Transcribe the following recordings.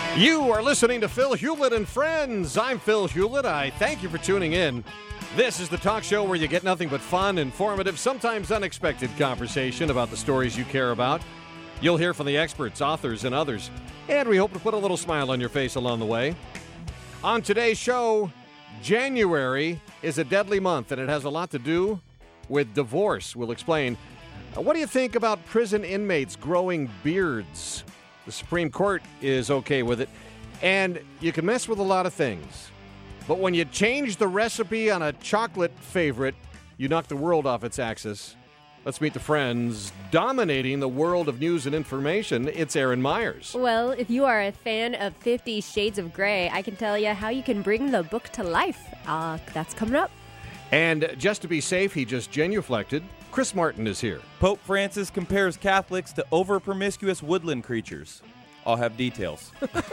You are listening to Phil Hewlett and Friends. I'm Phil Hewlett. I thank you for tuning in. This is the talk show where you get nothing but fun, informative, sometimes unexpected conversation about the stories you care about. You'll hear from the experts, authors, and others. And we hope to put a little smile on your face along the way. On today's show, January is a deadly month, and it has a lot to do with divorce. We'll explain. What do you think about prison inmates growing beards? The Supreme Court is okay with it. And you can mess with a lot of things. But when you change the recipe on a chocolate favorite, you knock the world off its axis. Let's meet the friends dominating the world of news and information. It's Aaron Myers. Well, if you are a fan of 50 Shades of Grey, I can tell you how you can bring the book to life. That's coming up. And just to be safe, he just genuflected. Chris Martin is here. Pope Francis compares Catholics to over-promiscuous woodland creatures. I'll have details.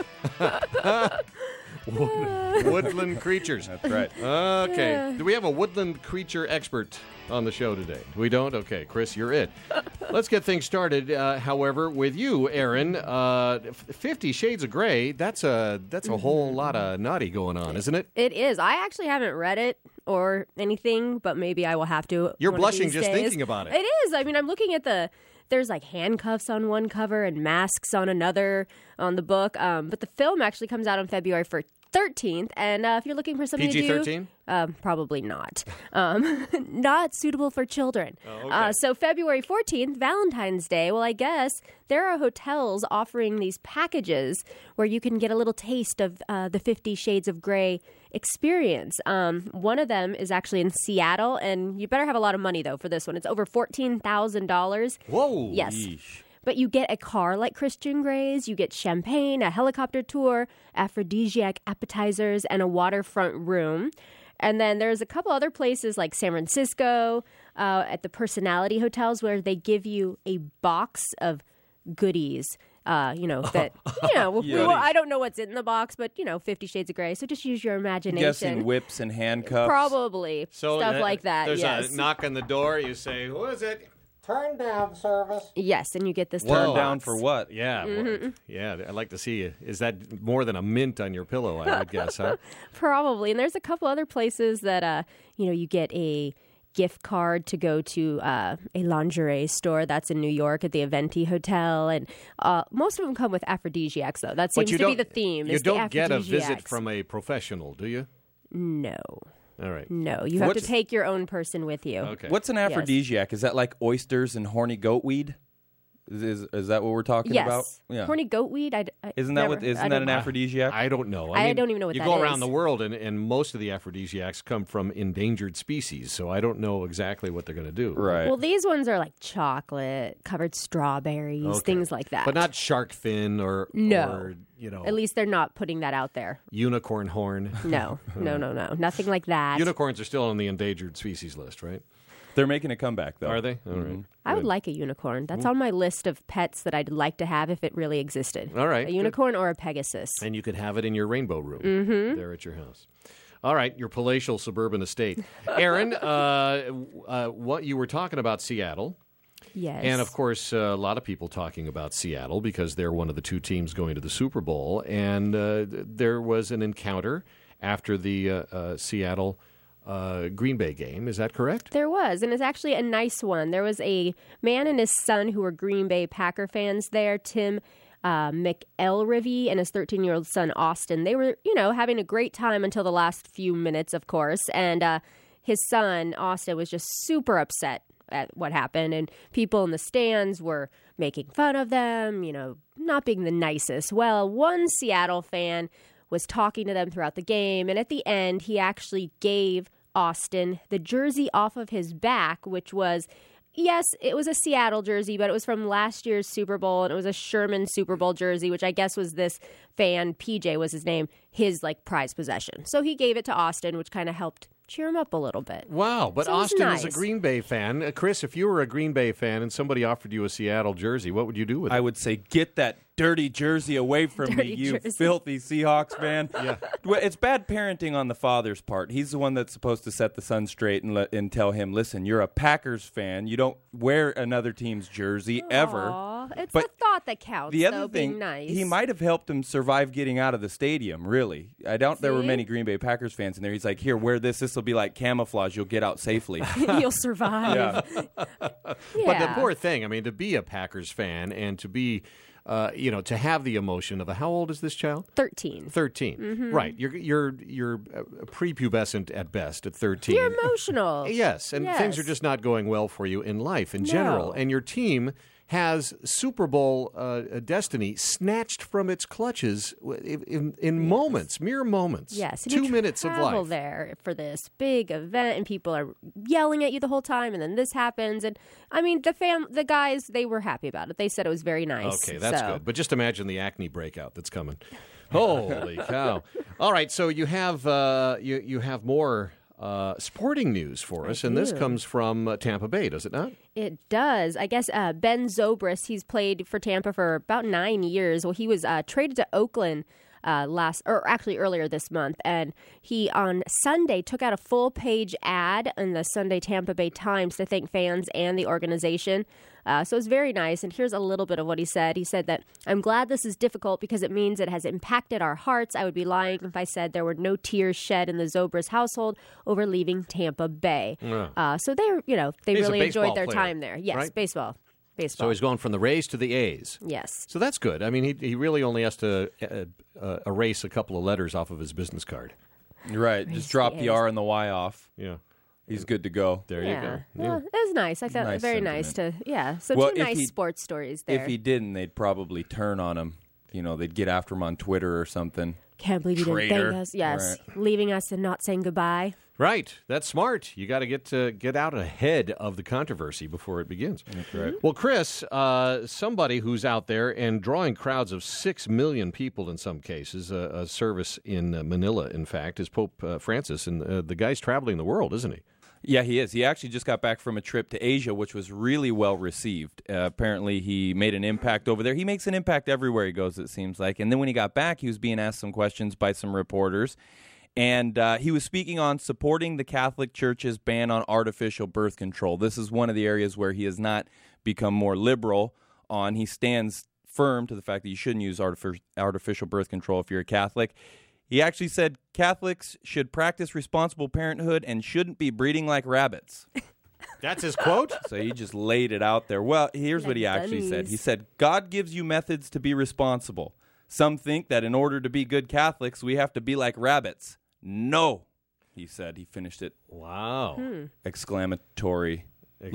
Woodland creatures. That's right. Okay. Do we have a woodland creature expert on the show today? We don't? Okay, Chris, you're it. Let's get things started, however, with you, Aaron. 50 Shades of Grey, that's a whole lot of naughty going on, isn't it? It is. I actually haven't read it or anything, but maybe I will have to. You're blushing just days. thinking about it. It is. I mean, I'm looking at there's like handcuffs on one cover and masks on another on the book. But the film actually comes out on February 13th. And if you're looking for something PG-13? to do, probably not. Not suitable for children. Oh, okay. So February 14th, Valentine's Day. Well, I guess there are hotels offering these packages where you can get a little taste of the 50 Shades of Grey experience. One of them is actually in Seattle, and you better have a lot of money, though, for this one. It's over $14,000. Whoa. Yes. Yeesh. But you get a car like Christian Grey's, you get champagne, a helicopter tour, aphrodisiac appetizers, and a waterfront room. And then there's a couple other places like San Francisco at the Personality Hotels where they give you a box of goodies. I don't know what's in the box, but 50 Shades of Grey. So just use your imagination. I'm guessing whips and handcuffs. Probably So, stuff like that. There's yes. a knock on the door. You say, who is it? Turn down service. Yes, and you get this. Turn little down box. for what? Yeah. Mm-hmm. Yeah, I'd like to see you. Is that more than a mint on your pillow, I would guess, huh? Probably. And there's a couple other places that, you get a gift card to go to a lingerie store. That's in New York at the Aventi Hotel. And most of them come with aphrodisiacs, though. That seems to be the theme. You don't get a visit from a professional, do you? No. All right. No. You have to take your own person with you. Okay. What's an aphrodisiac? Is that like oysters and horny goat weed? Is that what we're talking Yes. about? Yeah. Horny goat weed? Isn't that an aphrodisiac? I don't know. I don't even know what you that go around is. the world, and most of the aphrodisiacs come from endangered species, so I don't know exactly what they're going to do. Right. Well, these ones are like chocolate, covered strawberries, Okay. things like that. But not shark fin or At least they're not putting that out there. unicorn horn. No. Nothing like that. Unicorns are still on the endangered species list, right? They're making a comeback, though. Are they? All right. I would like a unicorn. That's on my list of pets that I'd like to have if it really existed. All right, A unicorn or a Pegasus. And you could have it in your rainbow room there at your house. All right, your palatial suburban estate. Aaron, what you were talking about Seattle. Yes. And, of course, a lot of people talking about Seattle because they're one of the two teams going to the Super Bowl. And there was an encounter after the Seattle Green Bay game. Is that correct? There was, and it's actually a nice one. There was a man and his son who were Green Bay Packer fans there, Tim McElrivey and his 13-year-old son, Austin. They were, having a great time until the last few minutes, of course. And his son, Austin, was just super upset at what happened. And people in the stands were making fun of them, not being the nicest. Well, one Seattle fan was talking to them throughout the game. And at the end, he actually gave Austin the jersey off of his back, which was, yes, it was a Seattle jersey, but it was from last year's Super Bowl, and it was a Sherman Super Bowl jersey, which I guess was this fan, PJ was his name, his prize possession. So he gave it to Austin, which kind of helped cheer him up a little bit. Wow, but So it was Austin is nice. a Green Bay fan. Chris, if you were a Green Bay fan and somebody offered you a Seattle jersey, what would you do with it? I would say, get that dirty jersey away from me, you jersey. filthy Seahawks fan. Yeah. Well, it's bad parenting on the father's part. He's the one that's supposed to set the son straight and tell him, listen, you're a Packers fan. You don't wear another team's jersey ever. Aw, it's But the thought that counts, The other though, thing, being nice. he might have helped him survive getting out of the stadium, really. I doubt there were See? many Green Bay Packers fans in there. He's like, here, wear this. This will be like camouflage. You'll get out safely. You'll survive. Yeah. But the poor thing, I mean, to be a Packers fan and to be, to have the emotion of how old is this child? 13. 13. Mm-hmm. Right. You're prepubescent at best at 13. You're emotional. Yes, and things are just not going well for you in life in general. And your team has Super Bowl destiny snatched from its clutches in moments, mere moments. Yes, and 2 minutes of travel life. there for this big event, and people are yelling at you the whole time, and then this happens, and I mean the guys, they were happy about it. They said it was very nice. Okay, that's good. But just imagine the acne breakout that's coming. Holy cow! All right, so you have you have more sporting news for us, and this comes from Tampa Bay, does it not? It does. I guess Ben Zobrist, he's played for Tampa for about 9 years. Well, he was traded to Oakland earlier this month, and he on Sunday took out a full-page ad in the Sunday Tampa Bay Times to thank fans and the organization. So it's very nice, and here's a little bit of what he said. He said that, "I'm glad this is difficult because it means it has impacted our hearts. I would be lying if I said there were no tears shed in the Zobrist household over leaving Tampa Bay." Yeah. So they He's really a enjoyed baseball their player, time there. Yes, right? baseball. So he's going from the Rays to the A's. Yes. So that's good. I mean, he really only has to erase a couple of letters off of his business card. Right. Just drop the R and the Y off. Yeah. He's good to go. There you go. Well, it was nice. I thought Nice very sentiment. nice to, So Well, two if nice he- sports stories there. If he didn't, they'd probably turn on him. They'd get after him on Twitter or something. Can't believe you didn't Traitor. thank us. Yes. Right. Leaving us and not saying goodbye. Right. That's smart. You got to get out ahead of the controversy before it begins. That's right. Well, Chris, somebody who's out there and drawing crowds of 6 million people in some cases, a service in Manila, in fact, is Pope Francis. And the guy's traveling the world, isn't he? Yeah, he is. He actually just got back from a trip to Asia, which was really well received. Apparently, he made an impact over there. He makes an impact everywhere he goes, it seems like. And then when he got back, he was being asked some questions by some reporters. And he was speaking on supporting the Catholic Church's ban on artificial birth control. This is one of the areas where he has not become more liberal on. He stands firm to the fact that you shouldn't use artificial birth control if you're a Catholic. He actually said Catholics should practice responsible parenthood and shouldn't be breeding like rabbits. That's his quote? So he just laid it out there. Well, here's what he actually said. He said, God gives you methods to be responsible. Some think that in order to be good Catholics, we have to be like rabbits. No, he said. He finished it. Wow. Exclamatory.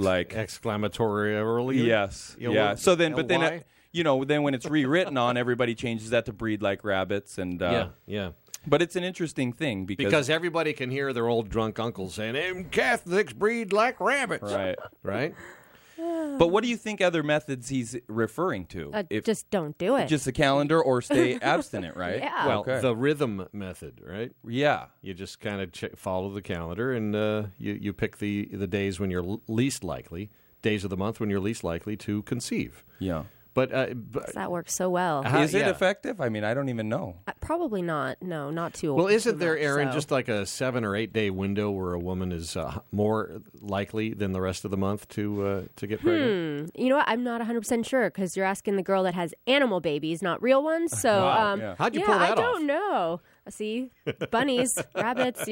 Exclamatory. Yes. Yeah. So then, but then, then when it's rewritten on, everybody changes that to breed like rabbits. And yeah. But it's an interesting thing because everybody can hear their old drunk uncle saying, Catholics breed like rabbits. Right. Right? But what do you think other methods he's referring to? Just don't do it. Just a calendar or stay abstinent, right? Yeah. Well, the rhythm method, right? Yeah. You just kind of follow the calendar, and you pick the days when you're least likely, days of the month when you're least likely to conceive. Yeah. But that works so well. Is it effective? I mean, I don't even know. Probably not. No, not too old. Well, isn't there, Aaron, so. just like a 7 or 8 day window where a woman is more likely than the rest of the month to get pregnant? You know what? I'm not 100% sure because you're asking the girl that has animal babies, not real ones. So, Wow. Yeah. How'd you pull that off? I don't know. See, bunnies, rabbits,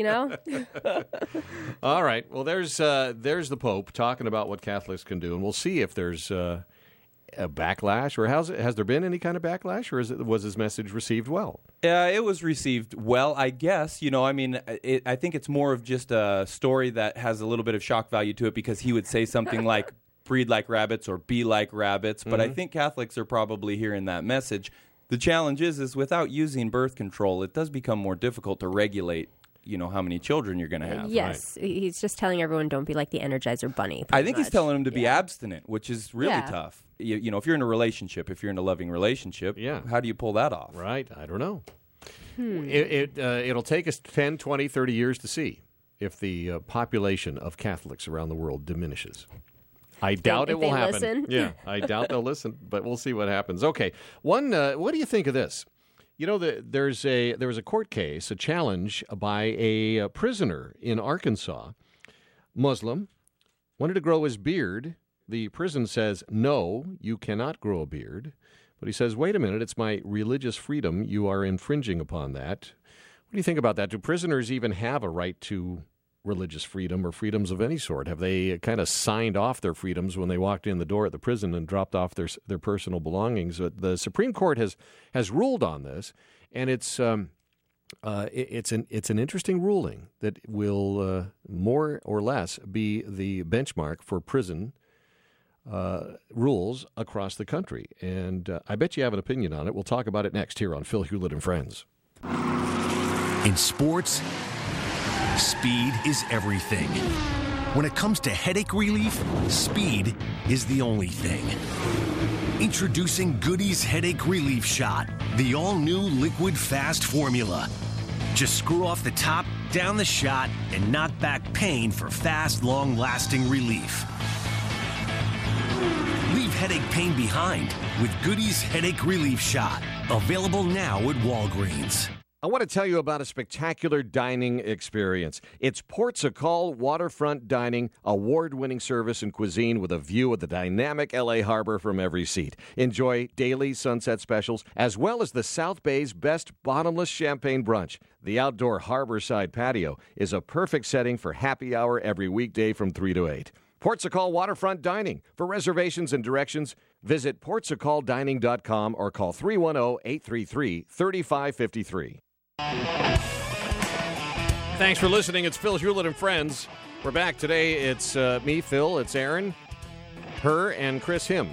All right. Well, there's the Pope talking about what Catholics can do, and we'll see if there's a backlash, or has there been any kind of backlash, or was his message received well? It was received well, I guess. I think it's more of just a story that has a little bit of shock value to it because he would say something like breed like rabbits or be like rabbits. But I think Catholics are probably hearing that message. The challenge is without using birth control, it does become more difficult to regulate how many children you're going to have. Yes. Right. He's just telling everyone don't be like the Energizer Bunny. I think he's telling them to be abstinent, which is really tough. If you're in a relationship, if you're in a loving relationship, how do you pull that off? Right. I don't know. It'll take us 10, 20, 30 years to see if the population of Catholics around the world diminishes. I doubt it will happen. Listen. Yeah, I doubt they'll listen, but we'll see what happens. Okay, what do you think of this? You know, there was a court case, a challenge by a prisoner in Arkansas, Muslim, wanted to grow his beard. The prison says, no, you cannot grow a beard. But he says, wait a minute, it's my religious freedom. You are infringing upon that. What do you think about that? Do prisoners even have a right to religious freedom or freedoms of any sort? Have they kind of signed off their freedoms when they walked in the door at the prison and dropped off their personal belongings? The Supreme Court has ruled on this, and it's an interesting ruling that will more or less be the benchmark for prison rules across the country. And I bet you have an opinion on it. We'll talk about it next here on Phil Hewlett and Friends. In sports, speed is everything. When it comes to headache relief, speed is the only thing. Introducing Goody's Headache Relief Shot, the all-new liquid fast formula. Just screw off the top, down the shot, and knock back pain for fast, long-lasting relief. Leave headache pain behind with Goody's Headache Relief Shot. Available now at Walgreens. I want to tell you about a spectacular dining experience. It's Portugal Waterfront Dining, award-winning service and cuisine with a view of the dynamic L.A. harbor from every seat. Enjoy daily sunset specials, as well as the South Bay's best bottomless champagne brunch. The outdoor harborside patio is a perfect setting for happy hour every weekday from 3 to 8. Portugal Waterfront Dining. For reservations and directions, visit portugaldining.com or call 310-833-3553. Thanks for listening. It's Phil Hewlett and Friends. We're back today. It's me, Phil. It's Aaron, her, and Chris, him.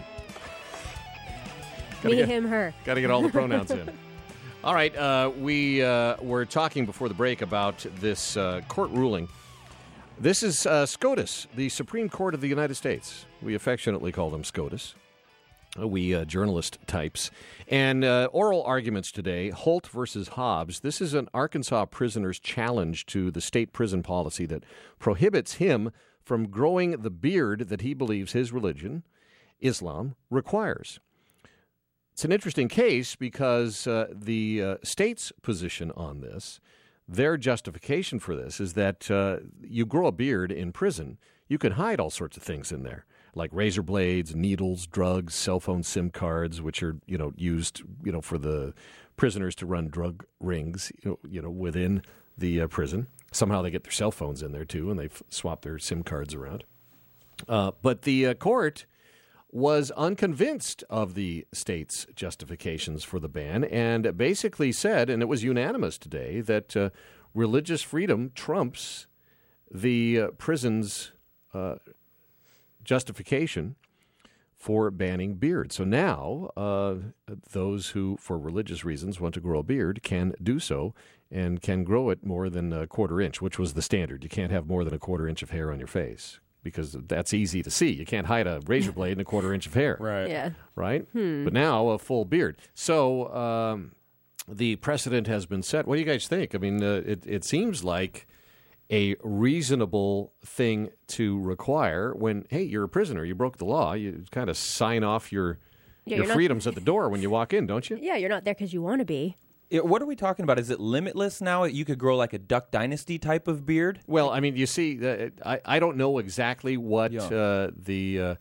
Him, her. Got to get all the pronouns in. All right. We were talking before the break about this court ruling. This is SCOTUS, the Supreme Court of the United States. We affectionately call them SCOTUS. We journalist types. And oral arguments today, Holt versus Hobbs. This is an Arkansas prisoner's challenge to the state prison policy that prohibits him from growing the beard that he believes his religion, Islam, requires. It's an interesting case because the state's position on this, their justification for this, is that you grow a beard in prison, you can hide all sorts of things in there, like razor blades, needles, drugs, cell phone SIM cards, which are used for the prisoners to run drug rings within the prison. Somehow they get their cell phones in there too, and they swap their SIM cards around. But the court was unconvinced of the state's justifications for the ban and basically said, and it was unanimous today, that religious freedom trumps the prison's justification for banning beards. So now those who, for religious reasons, want to grow a beard can do so and can grow it more than a quarter inch, which was the standard. You can't have more than a quarter inch of hair on your face because that's easy to see. You can't hide a razor blade in a quarter inch of hair. Right. Yeah. Right? But now a full beard. So the precedent has been set. What do you guys think? I mean, it seems like a reasonable thing to require when, hey, you're a prisoner, you broke the law, you kind of sign off your freedoms at the door when you walk in, don't you? Yeah, you're not there because you want to be. What are we talking about? Is it limitless now? You could grow like a Duck Dynasty type of beard? Well, I mean, you see, I don't know exactly what the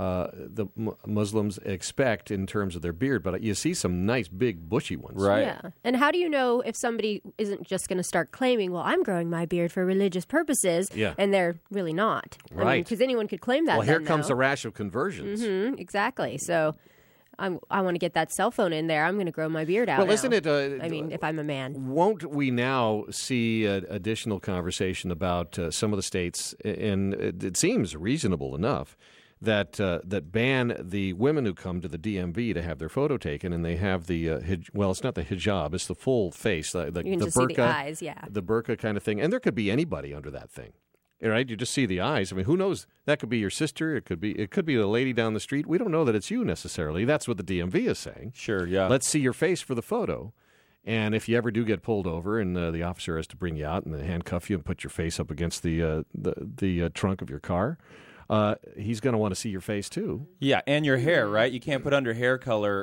Muslims expect in terms of their beard, but you see some nice big bushy ones. Right. Yeah. And how do you know if somebody isn't just going to start claiming, well, I'm growing my beard for religious purposes, and they're really not? Right. Because anyone could claim that. Well, here comes the rash of conversions. Mm-hmm, exactly. So I want to get that cell phone in there. I'm going to grow my beard out. Well, isn't it? If I'm a man. Won't we now see additional conversation about some of the states, and it seems reasonable enough, that ban the women who come to the DMV to have their photo taken, and they have the it's not the hijab, it's the full face, the you can the just burqa, see the eyes, yeah, the burqa kind of thing, and there could be anybody under that thing, right? You just see the eyes. I mean, who knows? That could be your sister. It could be the lady down the street. We don't know that it's you necessarily. That's what the DMV is saying. Sure, yeah. Let's see your face for the photo. And if you ever do get pulled over, and the officer has to bring you out and handcuff you and put your face up against the trunk of your car. he's going to want to see your face too. Yeah, and your hair, right? You can't put under hair color,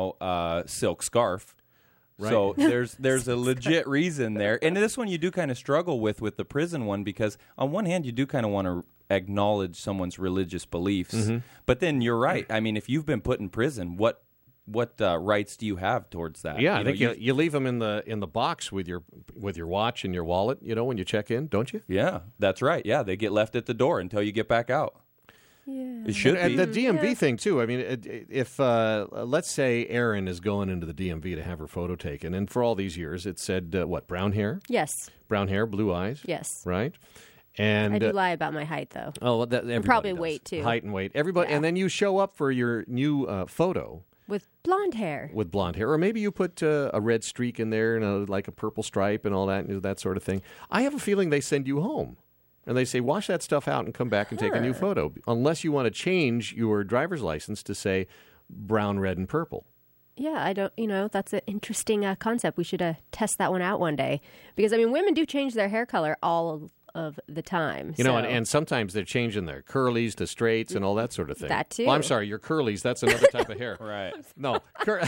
silk scarf. Right. So there's a legit reason there. And this one you do kind of struggle with the prison one, because on one hand you do kind of want to acknowledge someone's religious beliefs. Mm-hmm. But then you're right. I mean, if you've been put in prison, what rights do you have towards that? Yeah, I think you leave them in the box with your watch and your wallet, when you check in, don't you? Yeah, that's right. Yeah, they get left at the door until you get back out. Yeah. It should And be. the DMV thing, too. I mean, if, let's say Erin is going into the DMV to have her photo taken, and for all these years it said, brown hair? Yes. Brown hair, blue eyes? Yes. Right? And I do lie about my height, though. Oh, that, everybody probably does. weight, too. Height and weight. Everybody, Yeah. And then you show up for your new photo. With blonde hair. With blonde hair. Or maybe you put a red streak in there and like a purple stripe and all that sort of thing. I have a feeling they send you home. And they say, wash that stuff out and come back and take a new photo. Unless you want to change your driver's license to say brown, red, and purple. Yeah, I don't, that's an interesting concept. We should test that one out one day. Because, women do change their hair color all of the time. And sometimes they're changing their curlies to straights and all that sort of thing. That too. Well, I'm sorry, your curlies, that's another type of hair. Right. No.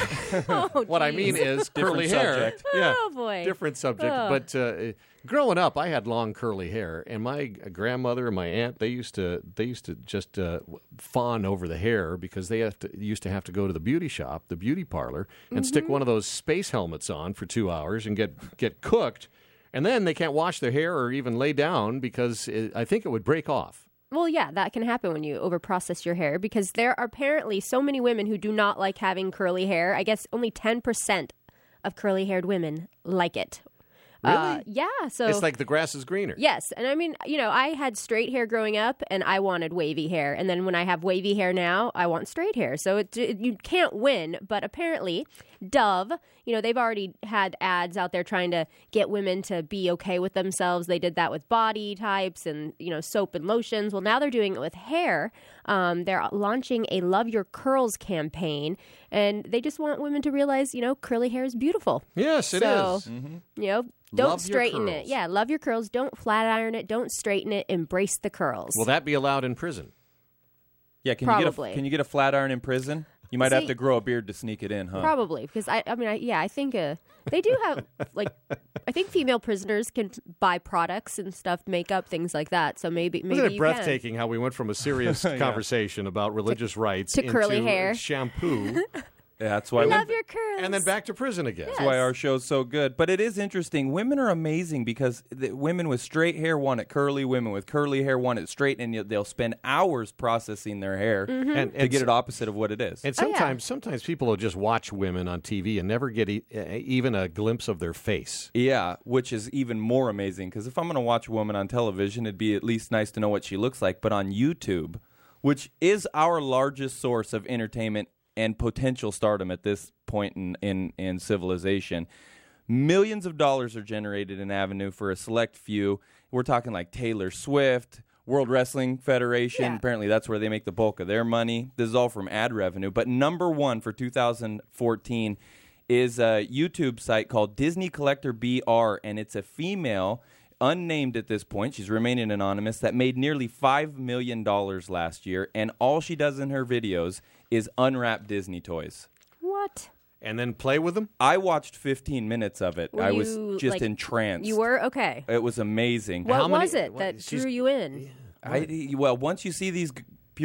Oh, What I mean is curly Different hair. subject. Yeah. Oh, boy. Different subject. Oh. But growing up, I had long curly hair, and my grandmother and my aunt, they used to just fawn over the hair because they used to have to go to the beauty shop, the beauty parlor, and stick one of those space helmets on for 2 hours and get cooked. And then they can't wash their hair or even lay down because I think it would break off. Well, yeah, that can happen when you overprocess your hair because there are apparently so many women who do not like having curly hair. I guess only 10% of curly-haired women like it. Really? Yeah. So It's like the grass is greener. yes, and I had straight hair growing up, and I wanted wavy hair, and then when I have wavy hair now, I want straight hair. So you can't win, but apparently Dove, they've already had ads out there trying to get women to be okay with themselves. They did that with body types and soap and lotions. Well, now they're doing it with hair. They're launching a Love Your Curls campaign, and they just want women to realize, curly hair is beautiful. Yes, it is. Don't Love your straighten it. curls. Yeah, love your curls. Don't flat iron it. Don't straighten it. Embrace the curls. Will that be allowed in prison? Yeah, can Probably. you get a flat iron in prison? You might have to grow a beard to sneak it in, huh? Probably because I think they do have I think female prisoners can buy products and stuff, makeup, things like that. So maybe Isn't it you breathtathing how we went from a serious conversation about religious rights to curly into hair. shampoo Yeah, that's why. love your curls. and then back to prison again? That's why our show's so good. But it is interesting. Women are amazing because women with straight hair want it curly. Women with curly hair want it straight, and they'll spend hours processing their hair And to get it opposite of what it is. And Oh, yeah. sometimes people will just watch women on TV and never get even a glimpse of their face. Yeah, which is even more amazing because if I'm going to watch a woman on television, it'd be at least nice to know what she looks like. But on YouTube, which is our largest source of entertainment and potential stardom at this point in civilization, millions of dollars are generated in Avenue for a select few. We're talking like Taylor Swift, World Wrestling Federation. Yeah. Apparently that's where they make the bulk of their money. This is all from ad revenue. But number one for 2014 is a YouTube site called Disney Collector BR, and it's a female, unnamed at this point, she's remaining anonymous, that made nearly $5 million last year, and all she does in her videos is unwrap Disney toys. What? And then play with them? I watched 15 minutes of it. Were I was you, just entranced. You were? Okay. It was amazing. What many- was it what- that she's- drew you in? Well, once you see these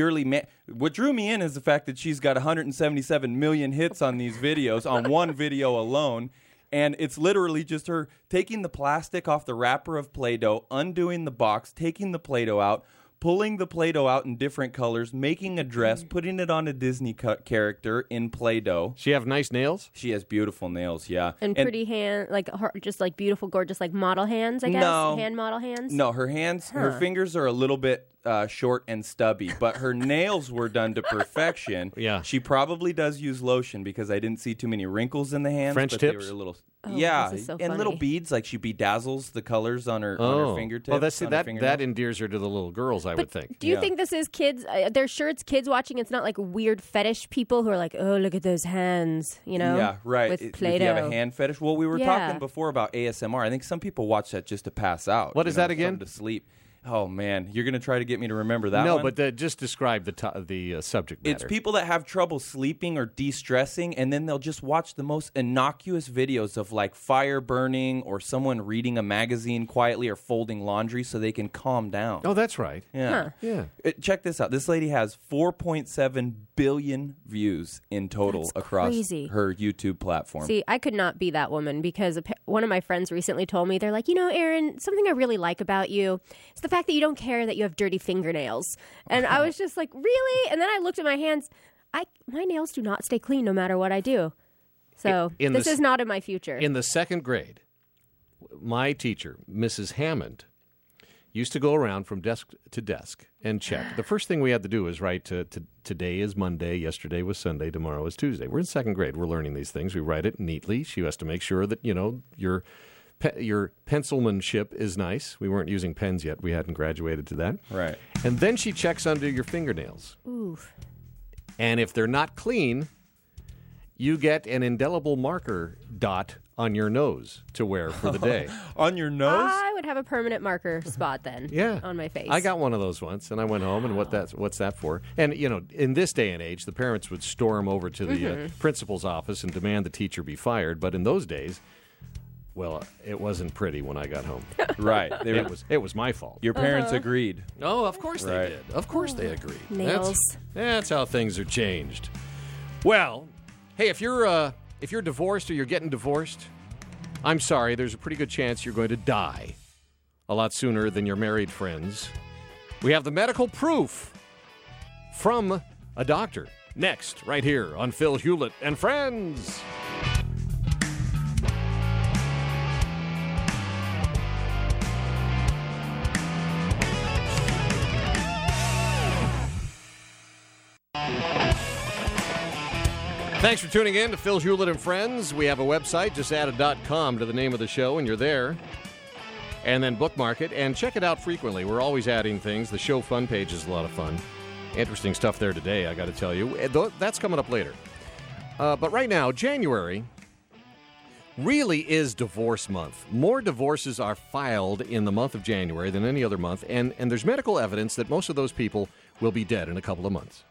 what drew me in is the fact that she's got 177 million hits on these videos, on one video alone. And it's literally just her taking the plastic off the wrapper of Play-Doh, undoing the box, taking the Play-Doh out, pulling the Play-Doh out in different colors, making a dress, putting it on a Disney character in Play-Doh. She have nice nails? She has beautiful nails, yeah. And pretty hand, just like beautiful, gorgeous, like model hands, I guess? No. Hand model hands? No, her hands, her fingers are a little bit short and stubby, but her nails were done to perfection. Yeah. She probably does use lotion because I didn't see too many wrinkles in the hands. French but tips? They were a little, Oh, yeah, this is so and little funny. beads, like she bedazzles the colors on her fingertips. Well, that's on her that fingernails. endears her to the little girls, I would think. Do you Yeah. think this is kids? They're sure it's kids watching. It's not like weird fetish people who are like, oh, look at those hands, Yeah, right. with If Play-Doh. you have a hand fetish. Well, we were Yeah. talking before about ASMR. I think some people watch that just to pass out. What is that again? something to sleep. Oh, man. You're going to try to get me to remember that one? No, but just describe the subject matter. It's people that have trouble sleeping or de-stressing, and then they'll just watch the most innocuous videos of like fire burning or someone reading a magazine quietly or folding laundry so they can calm down. Oh, that's right. Yeah. Yeah. Check this out. This lady has 4.7 billion views in total That's across crazy. her YouTube platform. See, I could not be that woman because one of my friends recently told me, they're like, Aaron, something I really like about you is the fact that you don't care that you have dirty fingernails. And I was just like, really? And then I looked at my hands. My nails do not stay clean no matter what I do. So this is not in my future. In the second grade, my teacher, Mrs. Hammond, used to go around from desk to desk and check. The first thing we had to do is write today is Monday, yesterday was Sunday, tomorrow is Tuesday. We're in second grade. We're learning these things. We write it neatly. She has to make sure that, your pencilmanship is nice. We weren't using pens yet. We hadn't graduated to that. Right. And then she checks under your fingernails. Oof. And if they're not clean, you get an indelible marker dot on your nose to wear for the day. On your nose? I would have a permanent marker spot then on my face. I got one of those once, and I went home, and what's that for? And, in this day and age, the parents would storm over to the principal's office and demand the teacher be fired. But in those days, well, it wasn't pretty when I got home. Right. It was my fault. Your parents agreed. Oh, of course Right. they did. Of course they agreed. Nails. That's how things are changed. Well, hey, if you're divorced or you're getting divorced, I'm sorry, there's a pretty good chance you're going to die a lot sooner than your married friends. We have the medical proof from a doctor next, right here on Phil Hewlett and Friends. Thanks for tuning in to Phil Hewlett and Friends. We have a website. Just add a .com to the name of the show, and you're there. And then bookmark it and check it out frequently. We're always adding things. The show fun page is a lot of fun. Interesting stuff there today, I got to tell you. That's coming up later. But right now, January really is divorce month. More divorces are filed in the month of January than any other month, and there's medical evidence that most of those people will be dead in a couple of months.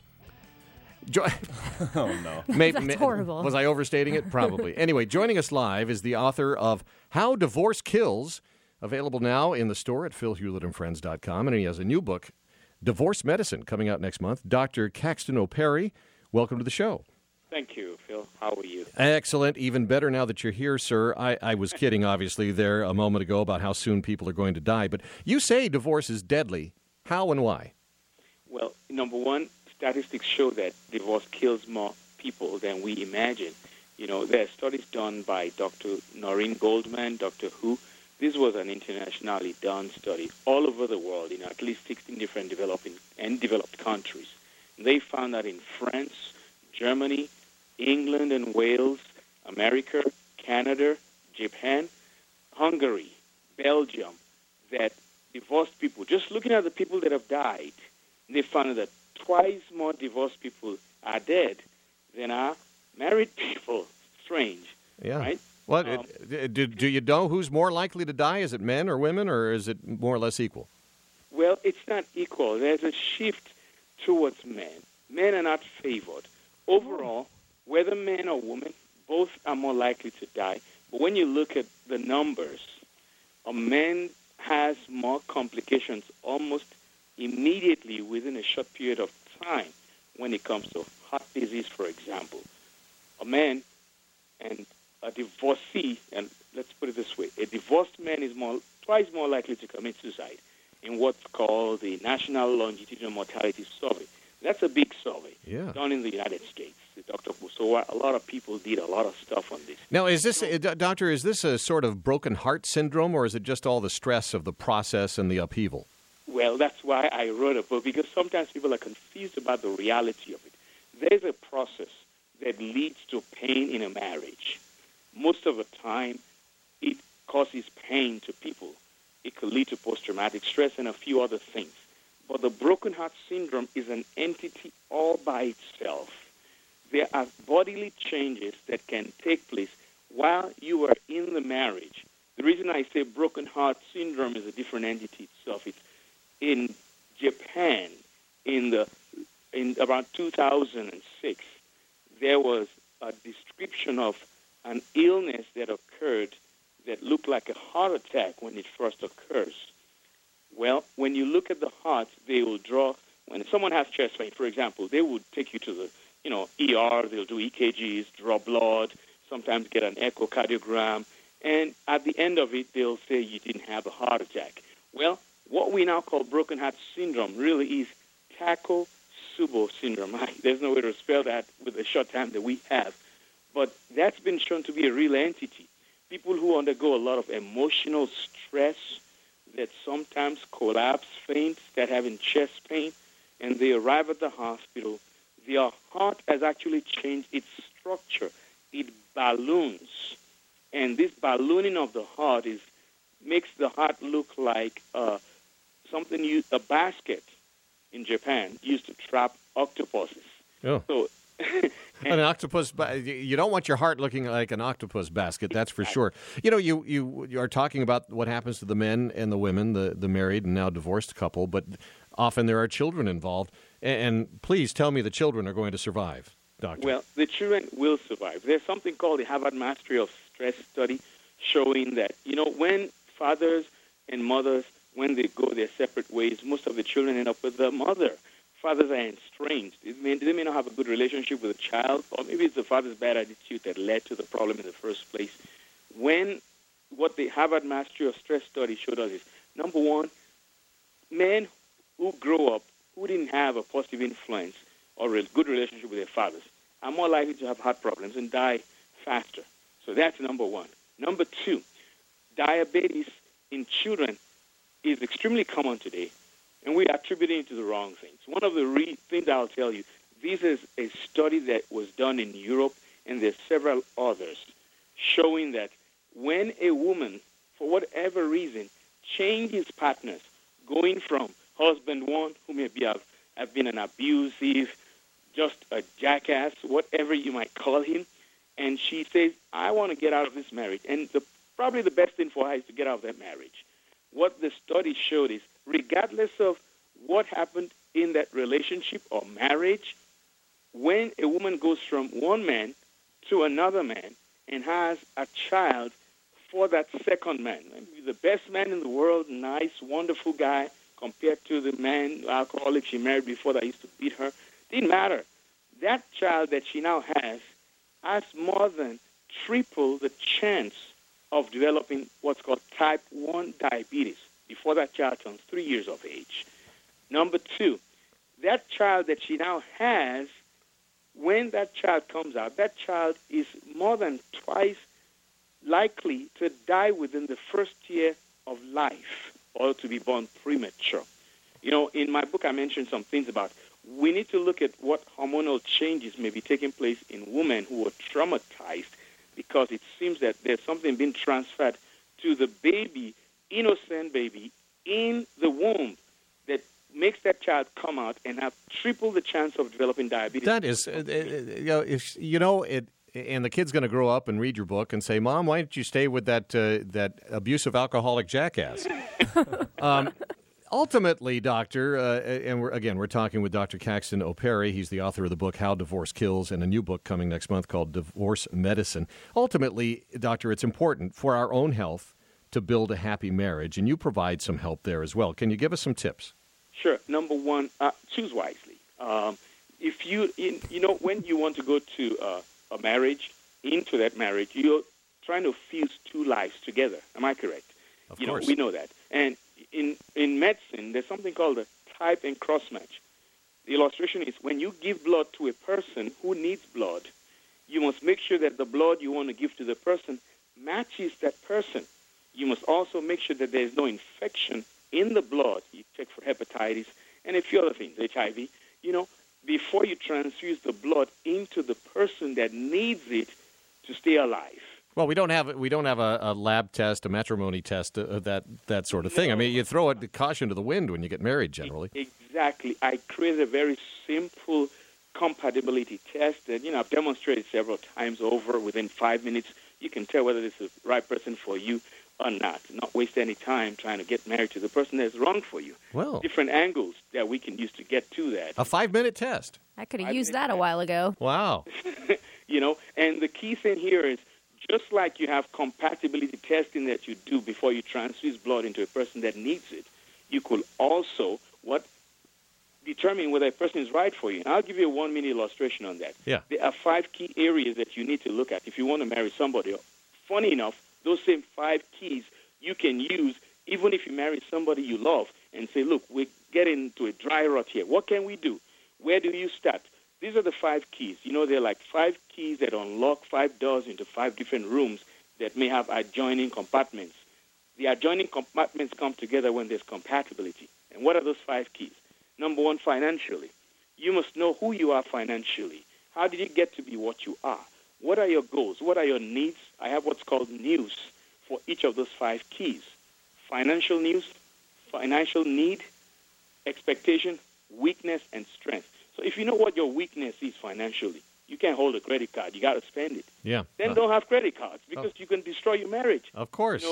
Oh, no. That's horrible. Was I overstating it? Probably. Anyway, joining us live is the author of How Divorce Kills, available now in the store at philhewlettandfriends.com. And he has a new book, Divorce Medicine, coming out next month. Dr. Caxton O'Perry, welcome to the show. Thank you, Phil. How are you? Excellent. Even better now that you're here, sir. I was kidding, obviously, there a moment ago about how soon people are going to die. But you say divorce is deadly. How and why? Well, number one, statistics show that divorce kills more people than we imagine. There are studies done by Dr. Noreen Goldman, Dr. Who. This was an internationally done study all over the world, in at least 16 different developed countries. And they found that in France, Germany, England and Wales, America, Canada, Japan, Hungary, Belgium, that divorced people, just looking at the people that have died, they found that twice more divorced people are dead than are married people. Strange, yeah. Right? What do you know who's more likely to die? Is it men or women, or is it more or less equal? Well, it's not equal. There's a shift towards men. Men are not favored. Overall, whether men or women, both are more likely to die. But when you look at the numbers, a man has more complications almost immediately within a short period of time when it comes to heart disease, for example. A man and a divorcee, and let's put it this way, a divorced man is twice more likely to commit suicide in what's called the National Longitudinal Mortality Survey. That's a big survey done in the United States. Dr. Busowa, a lot of people did a lot of stuff on this. Now, is this, Doctor, is this a sort of broken heart syndrome, or is it just all the stress of the process and the upheaval? Well, that's why I wrote a book, because sometimes people are confused about the reality of it. There's a process that leads to pain in a marriage. Most of the time, it causes pain to people. It could lead to post-traumatic stress and a few other things. But the broken heart syndrome is an entity all by itself. There are bodily changes that can take place while you are in the marriage The reason I say broken heart syndrome is a different entity itself. It's in Japan in about 2006. There was a description of an illness that occurred that looked like a heart attack when it first occurs. Well, when you look at the heart, they will draw. When someone has chest pain, for example, they would take you to the ER. They'll do EKGs, draw blood, sometimes get an echocardiogram, and at the end of it, they'll say you didn't have a heart attack. Well, what we now call broken heart syndrome really is Takotsubo syndrome. There's no way to spell that with the short time that we have, but that's been shown to be a real entity. People who undergo a lot of emotional stress, that sometimes collapse, faint, that having chest pain, and they arrive at the hospital, their heart has actually changed its structure. It balloons. And this ballooning of the heart makes the heart look like a basket in Japan used to trap octopuses. Oh. So, an octopus, you don't want your heart looking like an octopus basket, that's for sure. You are talking about what happens to the men and the women, the married and now divorced couple, but often there are children involved. And please tell me the children are going to survive, Doctor. Well, the children will survive. There's something called the Harvard Mastery of Stress study showing that, when fathers and mothers, when they go their separate ways, most of the children end up with the mother. Fathers are estranged. They may not have a good relationship with the child, or maybe it's the father's bad attitude that led to the problem in the first place. What the Harvard Mastery of Stress study showed us is, number one, men who grow up who didn't have a positive influence or a good relationship with their fathers are more likely to have heart problems and die faster. So that's number one. Number two, diabetes in children is extremely common today, and we are attributing it to the wrong things. One of the things I'll tell you, this is a study that was done in Europe, and there's several others, showing that when a woman, for whatever reason, changes partners, going from husband one, who may have been an abusive, just a jackass, whatever you might call him, and she says, I want to get out of this marriage. And probably the best thing for her is to get out of that marriage. What the study showed is, regardless of what happened in that relationship or marriage, when a woman goes from one man to another man and has a child for that second man, maybe the best man in the world, nice, wonderful guy, compared to the man, alcoholic she married before that used to beat her, didn't matter. That child that she now has more than triple the chance of developing what's called type 1 diabetes before that child turns 3 years of age. Number two, that child that she now has, when that child comes out, that child is more than twice likely to die within the first year of life or to be born premature. In my book, I mentioned some things about we need to look at what hormonal changes may be taking place in women who are traumatized, because it seems that there's something being transferred to the baby, innocent baby, in the womb that makes that child come out and have triple the chance of developing diabetes. That is, and the kid's going to grow up and read your book and say, Mom, why don't you stay with that abusive alcoholic jackass? Ultimately, Doctor, and we're talking with Dr. Caxton O'Perry. He's the author of the book How Divorce Kills, and a new book coming next month called Divorce Medicine. Ultimately, Doctor, it's important for our own health to build a happy marriage, and you provide some help there as well. Can you give us some tips? Sure. Number one, choose wisely. If when you want to go to a marriage, into that marriage, you're trying to fuse two lives together. Am I correct? Of course. We know that. And in medicine, there's something called a type and cross match. The illustration is when you give blood to a person who needs blood, you must make sure that the blood you want to give to the person matches that person. You must also make sure that there is no infection in the blood. You check for hepatitis and a few other things, HIV, before you transfuse the blood into the person that needs it to stay alive. Well, we don't have a lab test, a matrimony test, that sort of thing. I mean, you throw a caution to the wind when you get married, generally. Exactly. I created a very simple compatibility test that I've demonstrated several times over. Within 5 minutes, you can tell whether this is the right person for you. or not waste any time trying to get married to the person that's wrong for you. Well, different angles that we can use to get to that. a 5-minute test. I could have used that a while ago. Wow. And the key thing here is just like you have compatibility testing that you do before you transfuse blood into a person that needs it, you could also determine whether a person is right for you. And I'll give you a 1-minute illustration on that. Yeah. There are 5 key areas that you need to look at if you want to marry somebody. Funny enough, those same 5 keys you can use even if you marry somebody you love and say, look, we're getting into a dry rot here. What can we do? Where do you start? These are the 5 keys. They're like 5 keys that unlock 5 doors into 5 different rooms that may have adjoining compartments. The adjoining compartments come together when there's compatibility. And what are those 5 keys? Number 1, financially. You must know who you are financially. How did you get to be what you are? What are your goals? What are your needs? I have what's called news for each of those 5 keys. Financial news, financial need, expectation, weakness, and strength. So if you know what your weakness is financially, you can't hold a credit card. You got to spend it. Yeah. Then don't have credit cards because you can destroy your marriage. Of course.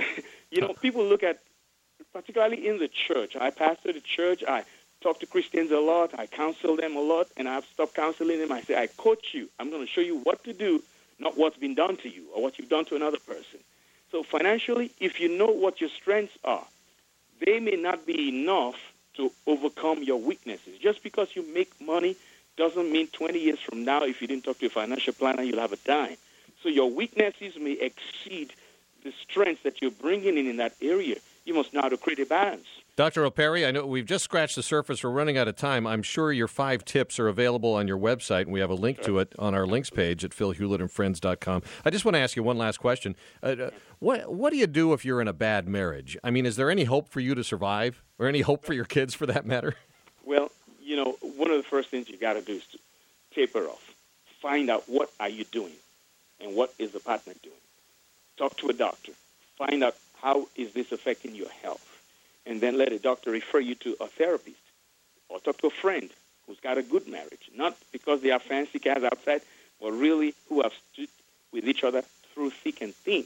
People look at, particularly in the church. I pastor the church. I talk to Christians a lot. I counsel them a lot, and I've stopped counseling them. I say, I coach you. I'm going to show you what to do, not what's been done to you or what you've done to another person. So financially, if you know what your strengths are, they may not be enough to overcome your weaknesses. Just because you make money doesn't mean 20 years from now, if you didn't talk to a financial planner, you'll have a dime. So your weaknesses may exceed the strengths that you're bringing in that area. You must know how to create a balance. Dr. Operi, I know we've just scratched the surface. We're running out of time. I'm sure your 5 tips are available on your website, and we have a link to it on our links page at philhewlettandfriends.com. I just want to ask you one last question. What do you do if you're in a bad marriage? I mean, is there any hope for you to survive, or any hope for your kids, for that matter? Well, one of the first things you got to do is to taper off. Find out what are you doing, and what is the partner doing. Talk to a doctor. Find out how is this affecting your health. And then let a doctor refer you to a therapist or talk to a friend who's got a good marriage, not because they are fancy guys outside, but really who have stood with each other through thick and thin,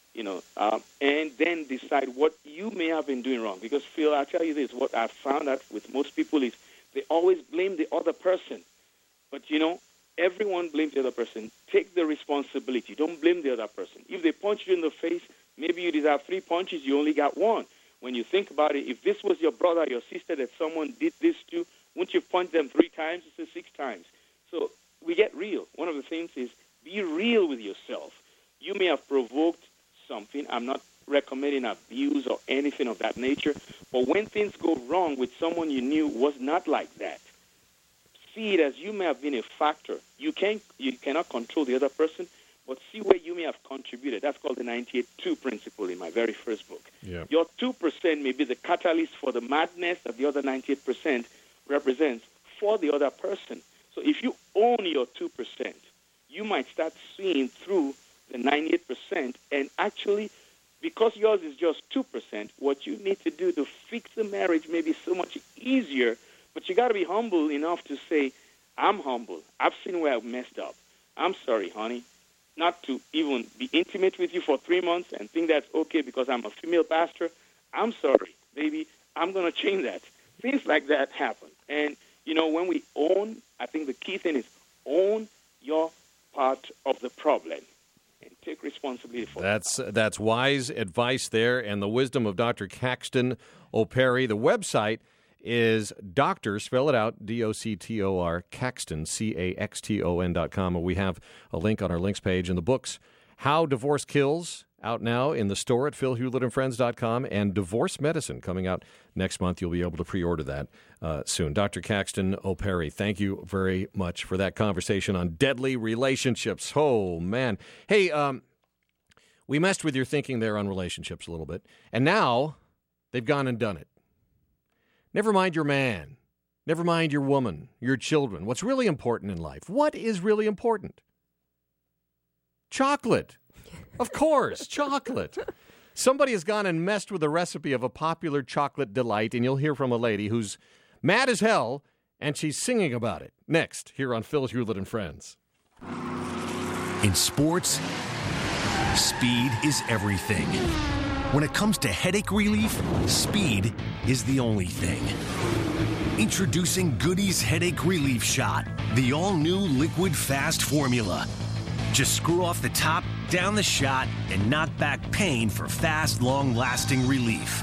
and then decide what you may have been doing wrong. Because, Phil, I'll tell you this, what I've found out with most people is they always blame the other person. But, everyone blames the other person. Take the responsibility. Don't blame the other person. If they punch you in the face, maybe you deserve 3 punches, you only got 1. When you think about it, if this was your brother or your sister that someone did this to, wouldn't you punch them 3 times instead of 6 times? So we get real. One of the things is be real with yourself. You may have provoked something. I'm not recommending abuse or anything of that nature. But when things go wrong with someone you knew was not like that, see it as you may have been a factor. You cannot control the other person, but see where you may have contributed. That's called the 98-2 principle in my very first book. Yeah. Your 2% may be the catalyst for the madness that the other 98% represents for the other person. So if you own your 2%, you might start seeing through the 98%, and actually, because yours is just 2%, what you need to do to fix the marriage may be so much easier, but you got to be humble enough to say, I'm humble. I've seen where I've messed up. I'm sorry, honey. Not to even be intimate with you for 3 months and think that's okay because I'm a female pastor. I'm sorry, baby. I'm going to change that. Things like that happen. And, when we own, I think the key thing is own your part of the problem and take responsibility for it. That's wise advice there, and the wisdom of Dr. Caxton Operi. The website is Doctor, spell it out, D-O-C-T-O-R, Caxton, C-A-X-T-O-N.com. And we have a link on our links page. And the books, How Divorce Kills, out now in the store at philhewlettandfriends.com, and Divorce Medicine coming out next month. You'll be able to pre-order that soon. Dr. Caxton Operi, thank you very much for that conversation on deadly relationships. Oh, man. Hey, we messed with your thinking there on relationships a little bit, and now they've gone and done it. Never mind your man. Never mind your woman, your children. What's really important in life? What is really important? Chocolate. Of course, chocolate. Somebody has gone and messed with the recipe of a popular chocolate delight, and you'll hear from a lady who's mad as hell, and she's singing about it. Next, here on Phil Hewlett and Friends. In sports, speed is everything. When it comes to headache relief, speed is the only thing. Introducing Goody's Headache Relief Shot, the all-new liquid fast formula. Just screw off the top, down the shot, and knock back pain for fast, long-lasting relief.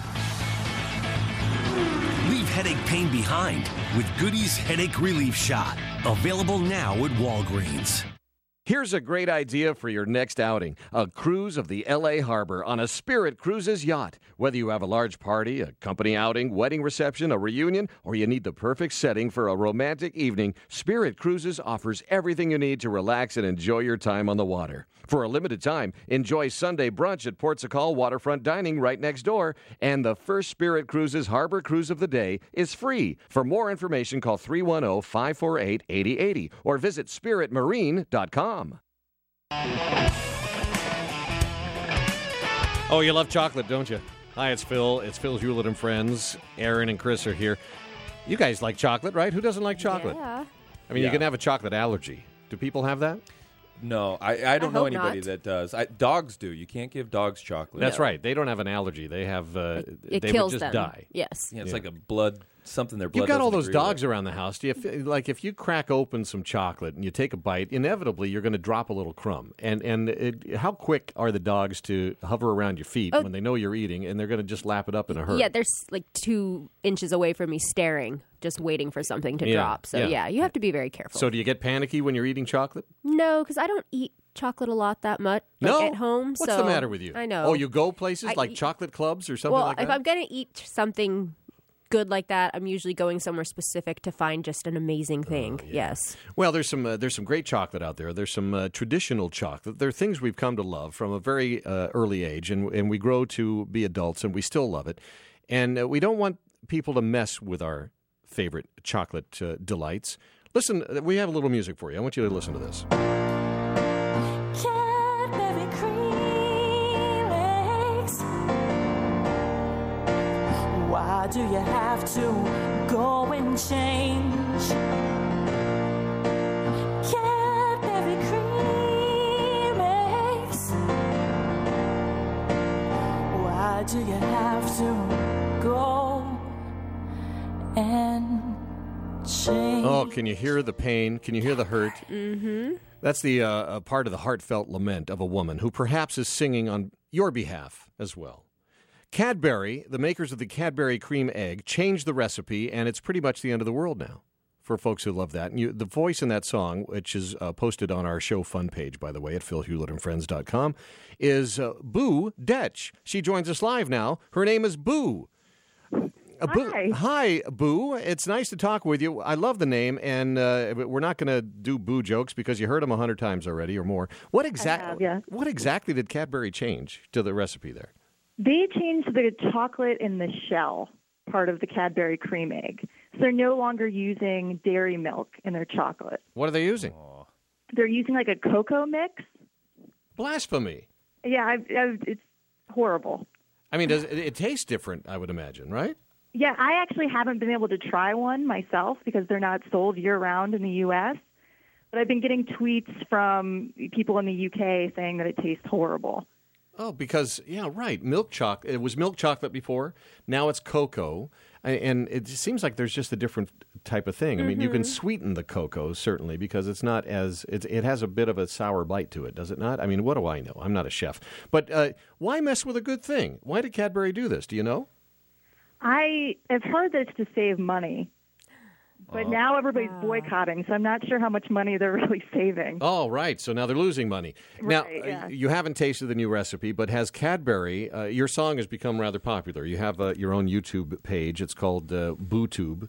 Leave headache pain behind with Goody's Headache Relief Shot. Available now at Walgreens. Here's a great idea for your next outing. A cruise of the L.A. Harbor on a Spirit Cruises yacht. Whether you have a large party, a company outing, wedding reception, a reunion, or you need the perfect setting for a romantic evening, Spirit Cruises offers everything you need to relax and enjoy your time on the water. For a limited time, enjoy Sunday brunch at Port Sacal Waterfront Dining right next door. And the first Spirit Cruises Harbor Cruise of the day is free. For more information, call 310-548-8080 or visit spiritmarine.com. Oh, you love chocolate, don't you? Hi, it's Phil. It's Phil Hewlett and friends. Aaron and Chris are here. You guys like chocolate, right? Who doesn't like chocolate? Yeah. I mean, you can have a chocolate allergy. Do people have that? No, I don't know hope anybody not. that does. Dogs do. You can't give dogs chocolate. That's right. They don't have an allergy. They have. It they kills would just them. die. Yes. Yeah, it's like a blood, something their blood You've got all doesn't those agree dogs with. around the house. Do you feel, like if you crack open some chocolate and you take a bite, inevitably you're going to drop a little crumb. How quick are the dogs to hover around your feet when they know you're eating, and they're going to just lap it up in a hurry? Yeah, they're like 2 inches away from me staring, just waiting for something to drop. So, yeah. you have to be very careful. So do you get panicky when you're eating chocolate? No, because I don't eat chocolate a lot that much at home. What's the matter with you? I know. Oh, you go places I like eat- chocolate clubs or something Well, like that? if I'm going to eat something good like that, I'm usually going somewhere specific to find just an amazing thing. Yes. Well, there's some great chocolate out there. There's some traditional chocolate. There are things we've come to love from a very early age, and we grow to be adults, and we still love it. And we don't want people to mess with our favorite chocolate delights. Listen, we have a little music for you. I want you to listen to this. Cadbury cream eggs. Why do you have to go and change? Cadbury cream eggs. Why do you have to go and change? Oh, can you hear the pain? Can you hear the hurt? Mm-hmm. That's the a part of the heartfelt lament of a woman who perhaps is singing on your behalf as well. Cadbury, the makers of the Cadbury cream egg, changed the recipe, and it's pretty much the end of the world now for folks who love that. And the voice in that song, which is posted on our show fun page, by the way, at philhewlettandfriends.com, is Boo Detch. She joins us live now. Her name is Boo. Hi, Boo. It's nice to talk with you. I love the name, and we're not going to do Boo jokes because you heard them 100 times already or more. What exactly did Cadbury change to the recipe there? They changed the chocolate in the shell part of the Cadbury cream egg. So they're no longer using dairy milk in their chocolate. What are they using? They're using like a cocoa mix. Blasphemy. Yeah, it's horrible. I mean, it tastes different, I would imagine, right? Yeah, I actually haven't been able to try one myself because they're not sold year-round in the U.S., but I've been getting tweets from people in the U.K. saying that it tastes horrible. Oh, because, yeah, right, milk chocolate. It was milk chocolate before. Now it's cocoa. And it seems like there's just a different type of thing. I mean, you can sweeten the cocoa, certainly, because it's not as it has a bit of a sour bite to it, does it not? I mean, what do I know? I'm not a chef. But why mess with a good thing? Why did Cadbury do this? Do you know? I have heard that it's to save money, but now everybody's boycotting, so I'm not sure how much money they're really saving. Oh, right. So now they're losing money. Now, Right, yeah. you haven't tasted the new recipe, but has Cadbury, your song has become rather popular. You have your own YouTube page. It's called BooTube.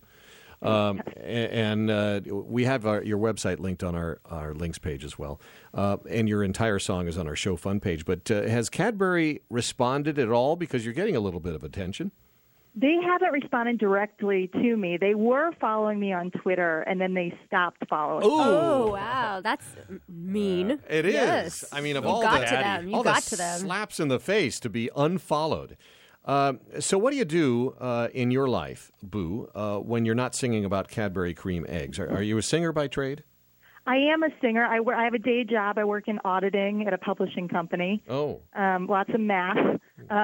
And we have your website linked on our links page as well. And your entire song is on our show fun page. But has Cadbury responded at all? Because you're getting a little bit of attention. They haven't responded directly to me. They were following me on Twitter, and then they stopped following. Oh, wow. That's mean. It is. Yes. I mean, of You all got the, to them. You all got the to them. slaps in the face to be unfollowed. So what do you do in your life, Boo, when you're not singing about Cadbury cream eggs? Are you a singer by trade? I am a singer. I have a day job. I work in auditing at a publishing company. Oh. Lots of math.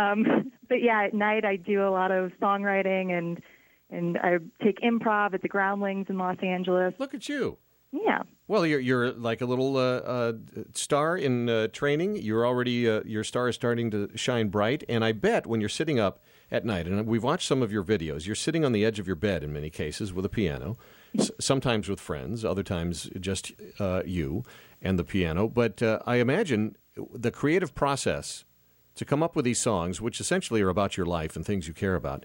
But yeah, at night I do a lot of songwriting and I take improv at the Groundlings in Los Angeles. Look at you. Yeah. Well, you're like a little star in training. You're already your star is starting to shine bright, and I bet when you're sitting up at night, and we've watched some of your videos, you're sitting on the edge of your bed in many cases with a piano, sometimes with friends, other times just you and the piano. But I imagine the creative process to come up with these songs, which essentially are about your life and things you care about,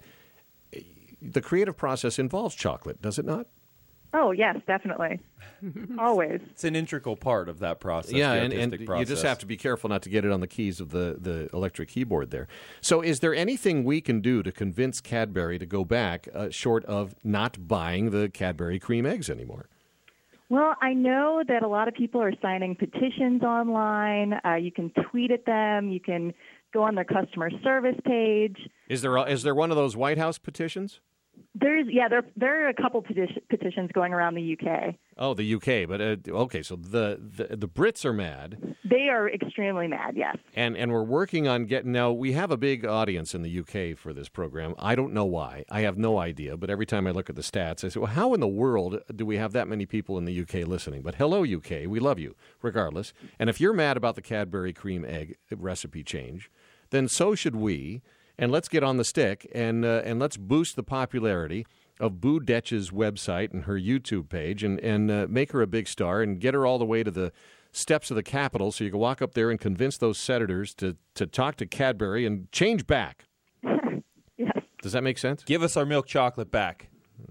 the creative process involves chocolate, does it not? Oh, yes, definitely. Always. It's an integral part of that process. Yeah, the and artistic process. you just have to be careful not to get it on the keys of the electric keyboard there. So is there anything we can do to convince Cadbury to go back short of not buying the Cadbury cream eggs anymore? Well, I know that a lot of people are signing petitions online. You can tweet at them. You can go on their customer service page. Is there one of those White House petitions? There are a couple petitions going around the UK. Oh, the UK, but okay, so the Brits are mad. They are extremely mad, yes. And we're working on getting, now we have a big audience in the UK for this program. I don't know why. I have no idea, but every time I look at the stats, I say, well, how in the world do we have that many people in the UK listening? But hello, UK, we love you, regardless. And if you're mad about the Cadbury cream egg recipe change, then so should we. And let's get on the stick and let's boost the popularity of Boo Detch's website and her YouTube page and make her a big star and get her all the way to the steps of the Capitol so you can walk up there and convince those senators to talk to Cadbury and change back. Yes. Does that make sense? Give us our milk chocolate back.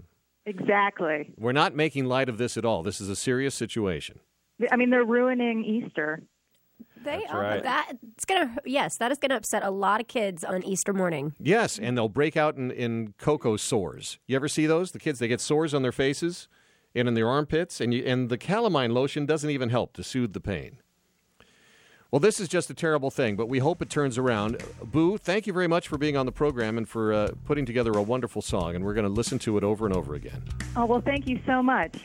Exactly. We're not making light of this at all. This is a serious situation. I mean, they're ruining Easter. They That's are. right. That is going to upset a lot of kids on Easter morning. Yes, and they'll break out in cocoa sores. You ever see those? The kids, they get sores on their faces and in their armpits, and the calamine lotion doesn't even help to soothe the pain. Well, this is just a terrible thing, but we hope it turns around. Boo, thank you very much for being on the program and for putting together a wonderful song, and we're going to listen to it over and over again. Oh, well, thank you so much.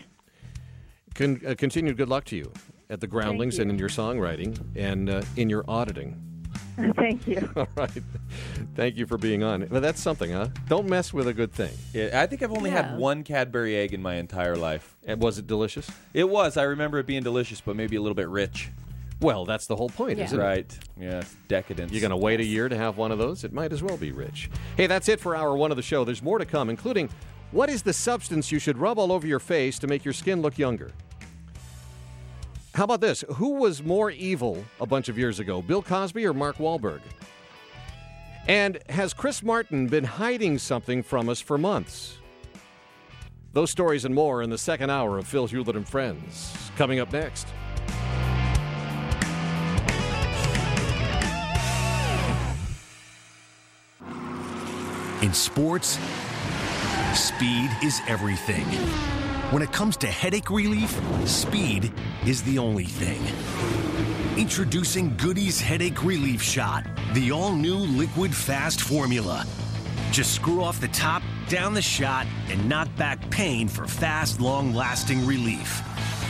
Continued good luck to you at the Groundlings and in your songwriting and in your auditing. Thank you. All right. Thank you for being on. Well, that's something, huh? Don't mess with a good thing. Yeah, I think I've only had one Cadbury egg in my entire life. And was it delicious? It was. I remember it being delicious, but maybe a little bit rich. Well, that's the whole point, isn't it? Right. Yeah, it's decadence. You're going to wait a year to have one of those? It might as well be rich. Hey, that's it for hour one of the show. There's more to come, including what is the substance you should rub all over your face to make your skin look younger? How about this? Who was more evil a bunch of years ago, Bill Cosby or Mark Wahlberg? And has Chris Martin been hiding something from us for months? Those stories and more in the second hour of Phil Hewlett and Friends. Coming up next. In sports, speed is everything. When it comes to headache relief, speed is the only thing. Introducing Goody's Headache Relief Shot, the all-new liquid fast formula. Just screw off the top, down the shot, and knock back pain for fast, long-lasting relief.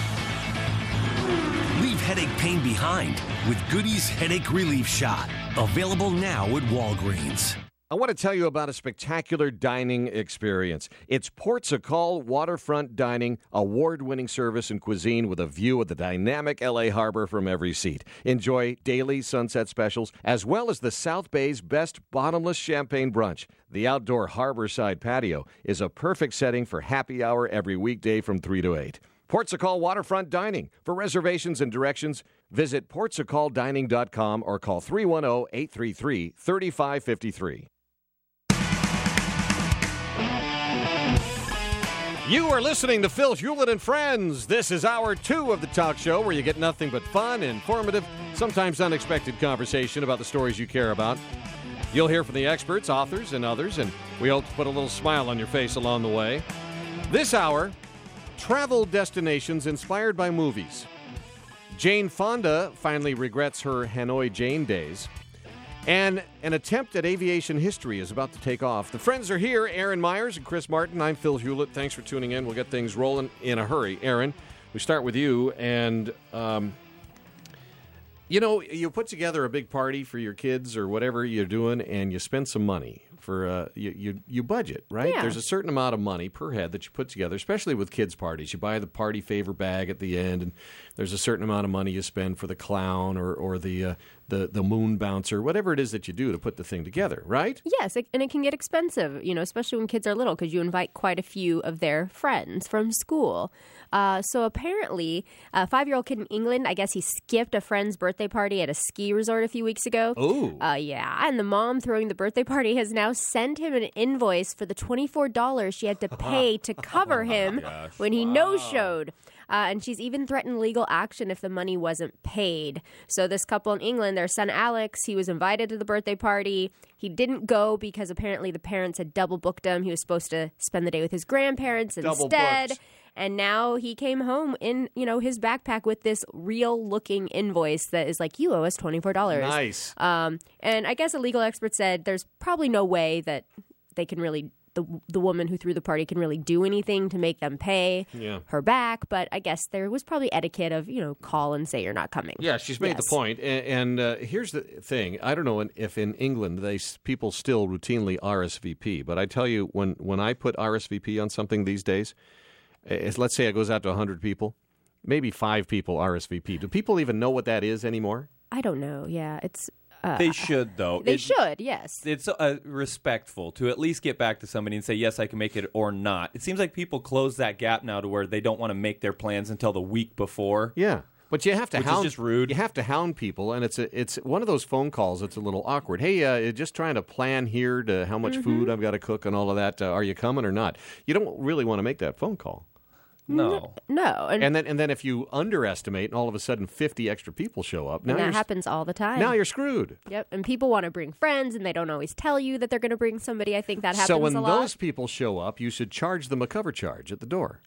Leave headache pain behind with Goody's Headache Relief Shot. Available now at Walgreens. I want to tell you about a spectacular dining experience. It's Portugal Waterfront Dining, award-winning service and cuisine with a view of the dynamic L.A. harbor from every seat. Enjoy daily sunset specials, as well as the South Bay's best bottomless champagne brunch. The outdoor harborside patio is a perfect setting for happy hour every weekday from 3 to 8. Portugal Waterfront Dining. For reservations and directions, visit portugaldining.com or call 310-833-3553. You are listening to Phil Hewlett and Friends. This is hour two of the talk show where you get nothing but fun, informative, sometimes unexpected conversation about the stories you care about. You'll hear from the experts, authors, and others, and we hope to put a little smile on your face along the way. This hour, travel destinations inspired by movies. Jane Fonda finally regrets her Hanoi Jane days. And an attempt at aviation history is about to take off. The friends are here, Aaron Myers and Chris Martin. I'm Phil Hewlett. Thanks for tuning in. We'll get things rolling in a hurry. Aaron, we start with you. And, you put together a big party for your kids or whatever you're doing, and you spend some money. You budget, right? Yeah. There's a certain amount of money per head that you put together, especially with kids' parties. You buy the party favor bag at the end, and there's a certain amount of money you spend for the clown or the moon bouncer, whatever it is that you do to put the thing together, right? Yes, and it can get expensive, especially when kids are little, because you invite quite a few of their friends from school. So apparently, a 5-year-old kid in England, I guess he skipped a friend's birthday party at a ski resort a few weeks ago. Oh. Yeah, and the mom throwing the birthday party has now sent him an invoice for the $24 she had to pay to cover him when he no-showed. And she's even threatened legal action if the money wasn't paid. So this couple in England, their son Alex, he was invited to the birthday party. He didn't go because apparently the parents had double booked him. He was supposed to spend the day with his grandparents instead. And now he came home in, his backpack with this real-looking invoice that is like, you owe us $24. Nice. And I guess a legal expert said there's probably no way that they can really the woman who threw the party can really do anything to make them pay her back. But I guess there was probably etiquette of, call and say you're not coming. Yeah, she's made the point. And here's the thing. I don't know if in England people still routinely RSVP. But I tell you, when I put RSVP on something these days, let's say it goes out to 100 people, maybe 5 people RSVP. Do people even know what that is anymore? I don't know. Yeah, it's... they should, though. They should, yes. It's respectful to at least get back to somebody and say, yes, I can make it or not. It seems like people close that gap now to where they don't want to make their plans until the week before. Yeah. But you have to hound. Is just rude. You have to hound people, and it's one of those phone calls that's a little awkward. Hey, just trying to plan here to how much food I've got to cook and all of that. Are you coming or not? You don't really want to make that phone call. No. And then if you underestimate and all of a sudden 50 extra people show up. Now that happens all the time. Now you're screwed. Yep. And people want to bring friends and they don't always tell you that they're going to bring somebody. I think that happens a lot. So when those people show up, you should charge them a cover charge at the door.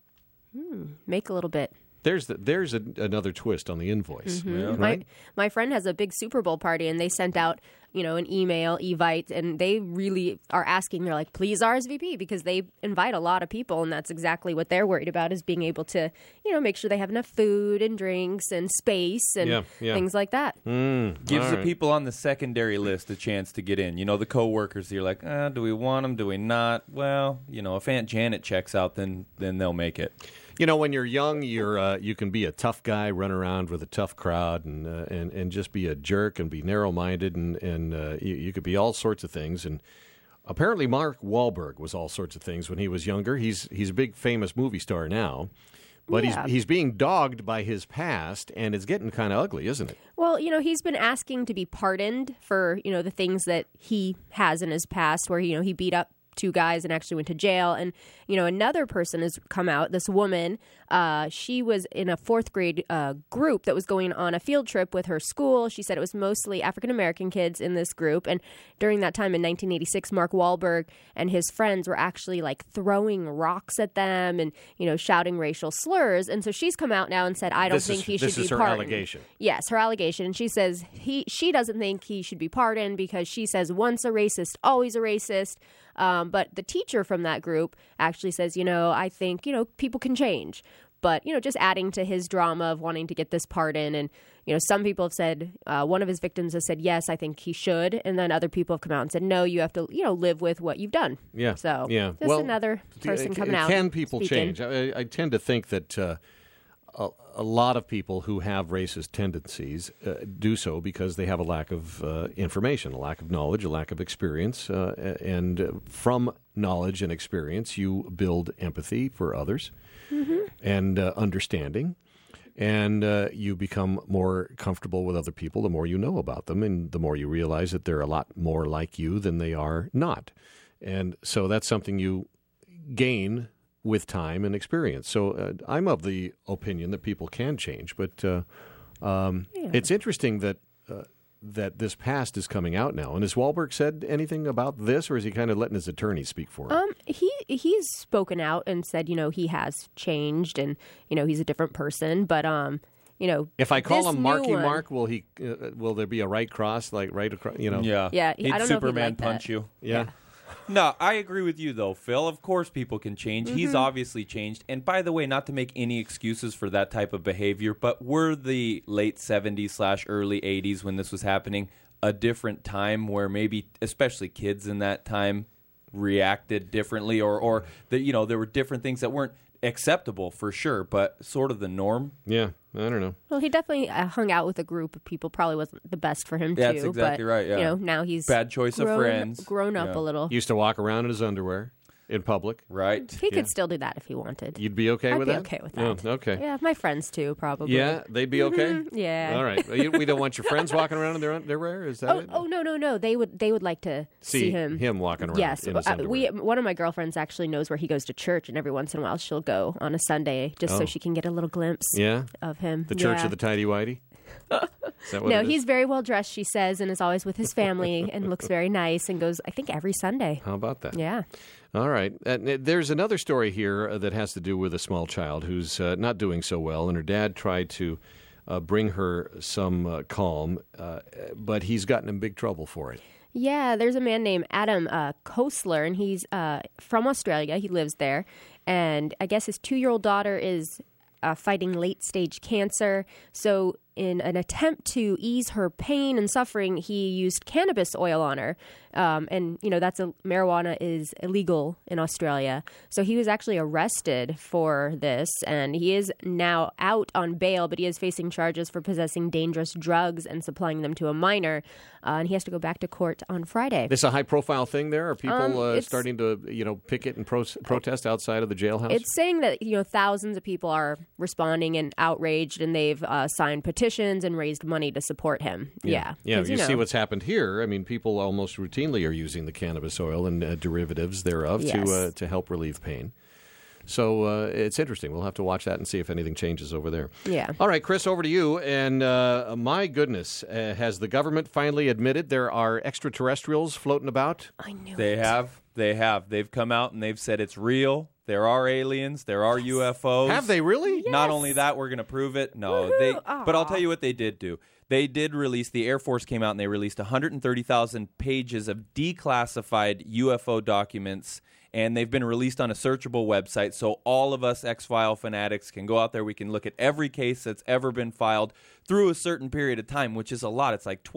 Make a little bit. There's another twist on the invoice. Yeah. Right? My friend has a big Super Bowl party, and they sent out, an email, Evite, and they really are asking, they're like, please RSVP, because they invite a lot of people, and that's exactly what they're worried about, is being able to, make sure they have enough food and drinks and space and things like that. Gives the people on the secondary list a chance to get in. The coworkers, you're like, do we want them? Do we not? Well, if Aunt Janet checks out, then they'll make it. When you're young, you can be a tough guy, run around with a tough crowd, and just be a jerk and be narrow-minded, and you could be all sorts of things. And apparently, Mark Wahlberg was all sorts of things when he was younger. He's a big famous movie star now, but he's being dogged by his past, and it's getting kind of ugly, isn't it? Well, he's been asking to be pardoned for the things that he has in his past, where he beat up 2 guys and actually went to jail. And, another person has come out, this woman, she was in a 4th grade group that was going on a field trip with her school. She said it was mostly African-American kids in this group. And during that time in 1986, Mark Wahlberg and his friends were actually throwing rocks at them and, shouting racial slurs. And so she's come out now and said, I don't think he should be pardoned. This is her allegation. Yes, her allegation. And she says she doesn't think he should be pardoned because she says once a racist, always a racist. But the teacher from that group actually says, I think, people can change. But, just adding to his drama of wanting to get this pardon. And, some people have said, one of his victims has said, yes, I think he should. And then other people have come out and said, no, you have to, live with what you've done. Yeah. So just another person coming out. Can people speaking. change? I tend to think that a lot of people who have racist tendencies do so because they have a lack of information, a lack of knowledge, a lack of experience. And from knowledge and experience, you build empathy for others and understanding. And you become more comfortable with other people the more you know about them and the more you realize that they're a lot more like you than they are not. And so that's something you gain with time and experience. So I'm of the opinion that people can change, but it's interesting that that this past is coming out now. And has Wahlberg said anything about this, or is he kind of letting his attorney speak for him? He's spoken out and said, he has changed and, he's a different person, but if I call him Marky Mark, will there be a right cross, right across? Yeah. Yeah. He'd I don't Superman know if he'd like punch that. you. Yeah. No, I agree with you, though, Phil. Of course people can change. He's obviously changed. And by the way, not to make any excuses for that type of behavior, but were the late 70s / early 80s when this was happening a different time where maybe, especially kids in that time, reacted differently or that, there were different things that weren't acceptable for sure, but sort of the norm? Yeah, I don't know. Well, he definitely hung out with a group of people. Probably wasn't the best for him, That's too. exactly but, right, yeah. Now he's Bad choice of friends. Grown up Yeah. a little. Used to walk around in his underwear in public. Right. He could still do that if he wanted. You'd be okay I'd with be that? okay with that. Oh, okay. Yeah, my friends, too, probably. Yeah, they'd be okay? Yeah. All right. We don't want your friends walking around in their underwear? Is that it? Oh, no. They would like to see him. Him walking around Yes. in his underwear. One of my girlfriends actually knows where he goes to church, and every once in a while she'll go on a Sunday just so she can get a little glimpse Yeah? of him. The Church Yeah. of the Tidy Whitey? Is that what No, it is? he's very well dressed, she says, and is always with his family and looks very nice and goes, I think, every Sunday. How about that? Yeah. All right. There's another story here that has to do with a small child who's not doing so well, and her dad tried to bring her some calm, but he's gotten in big trouble for it. Yeah, there's a man named Adam Kostler, and he's from Australia. He lives there, and I guess his 2-year-old daughter is fighting late-stage cancer. So in an attempt to ease her pain and suffering, he used cannabis oil on her. And, marijuana is illegal in Australia. So he was actually arrested for this, and he is now out on bail, but he is facing charges for possessing dangerous drugs and supplying them to a minor. And he has to go back to court on Friday. This a high-profile thing there? Are people starting to picket and protest outside of the jailhouse? It's saying that, thousands of people are responding and outraged, and they've signed petitions and raised money to support him. Yeah. Yeah, you see what's happened here. I mean, people almost routinely are using the cannabis oil and derivatives thereof to help relieve pain. So it's interesting. We'll have to watch that and see if anything changes over there. Yeah. All right, Chris, over to you. And my goodness, has the government finally admitted there are extraterrestrials floating about? I knew They it. have. They have. They've come out and they've said it's real. There are aliens. There are UFOs. Have they really? Not only that, we're going to prove it. No, but I'll tell you what they did do. They did release, the Air Force came out and they released 130,000 pages of declassified UFO documents, and they've been released on a searchable website, so all of us X-File fanatics can go out there. We can look at every case that's ever been filed through a certain period of time, which is a lot. It's like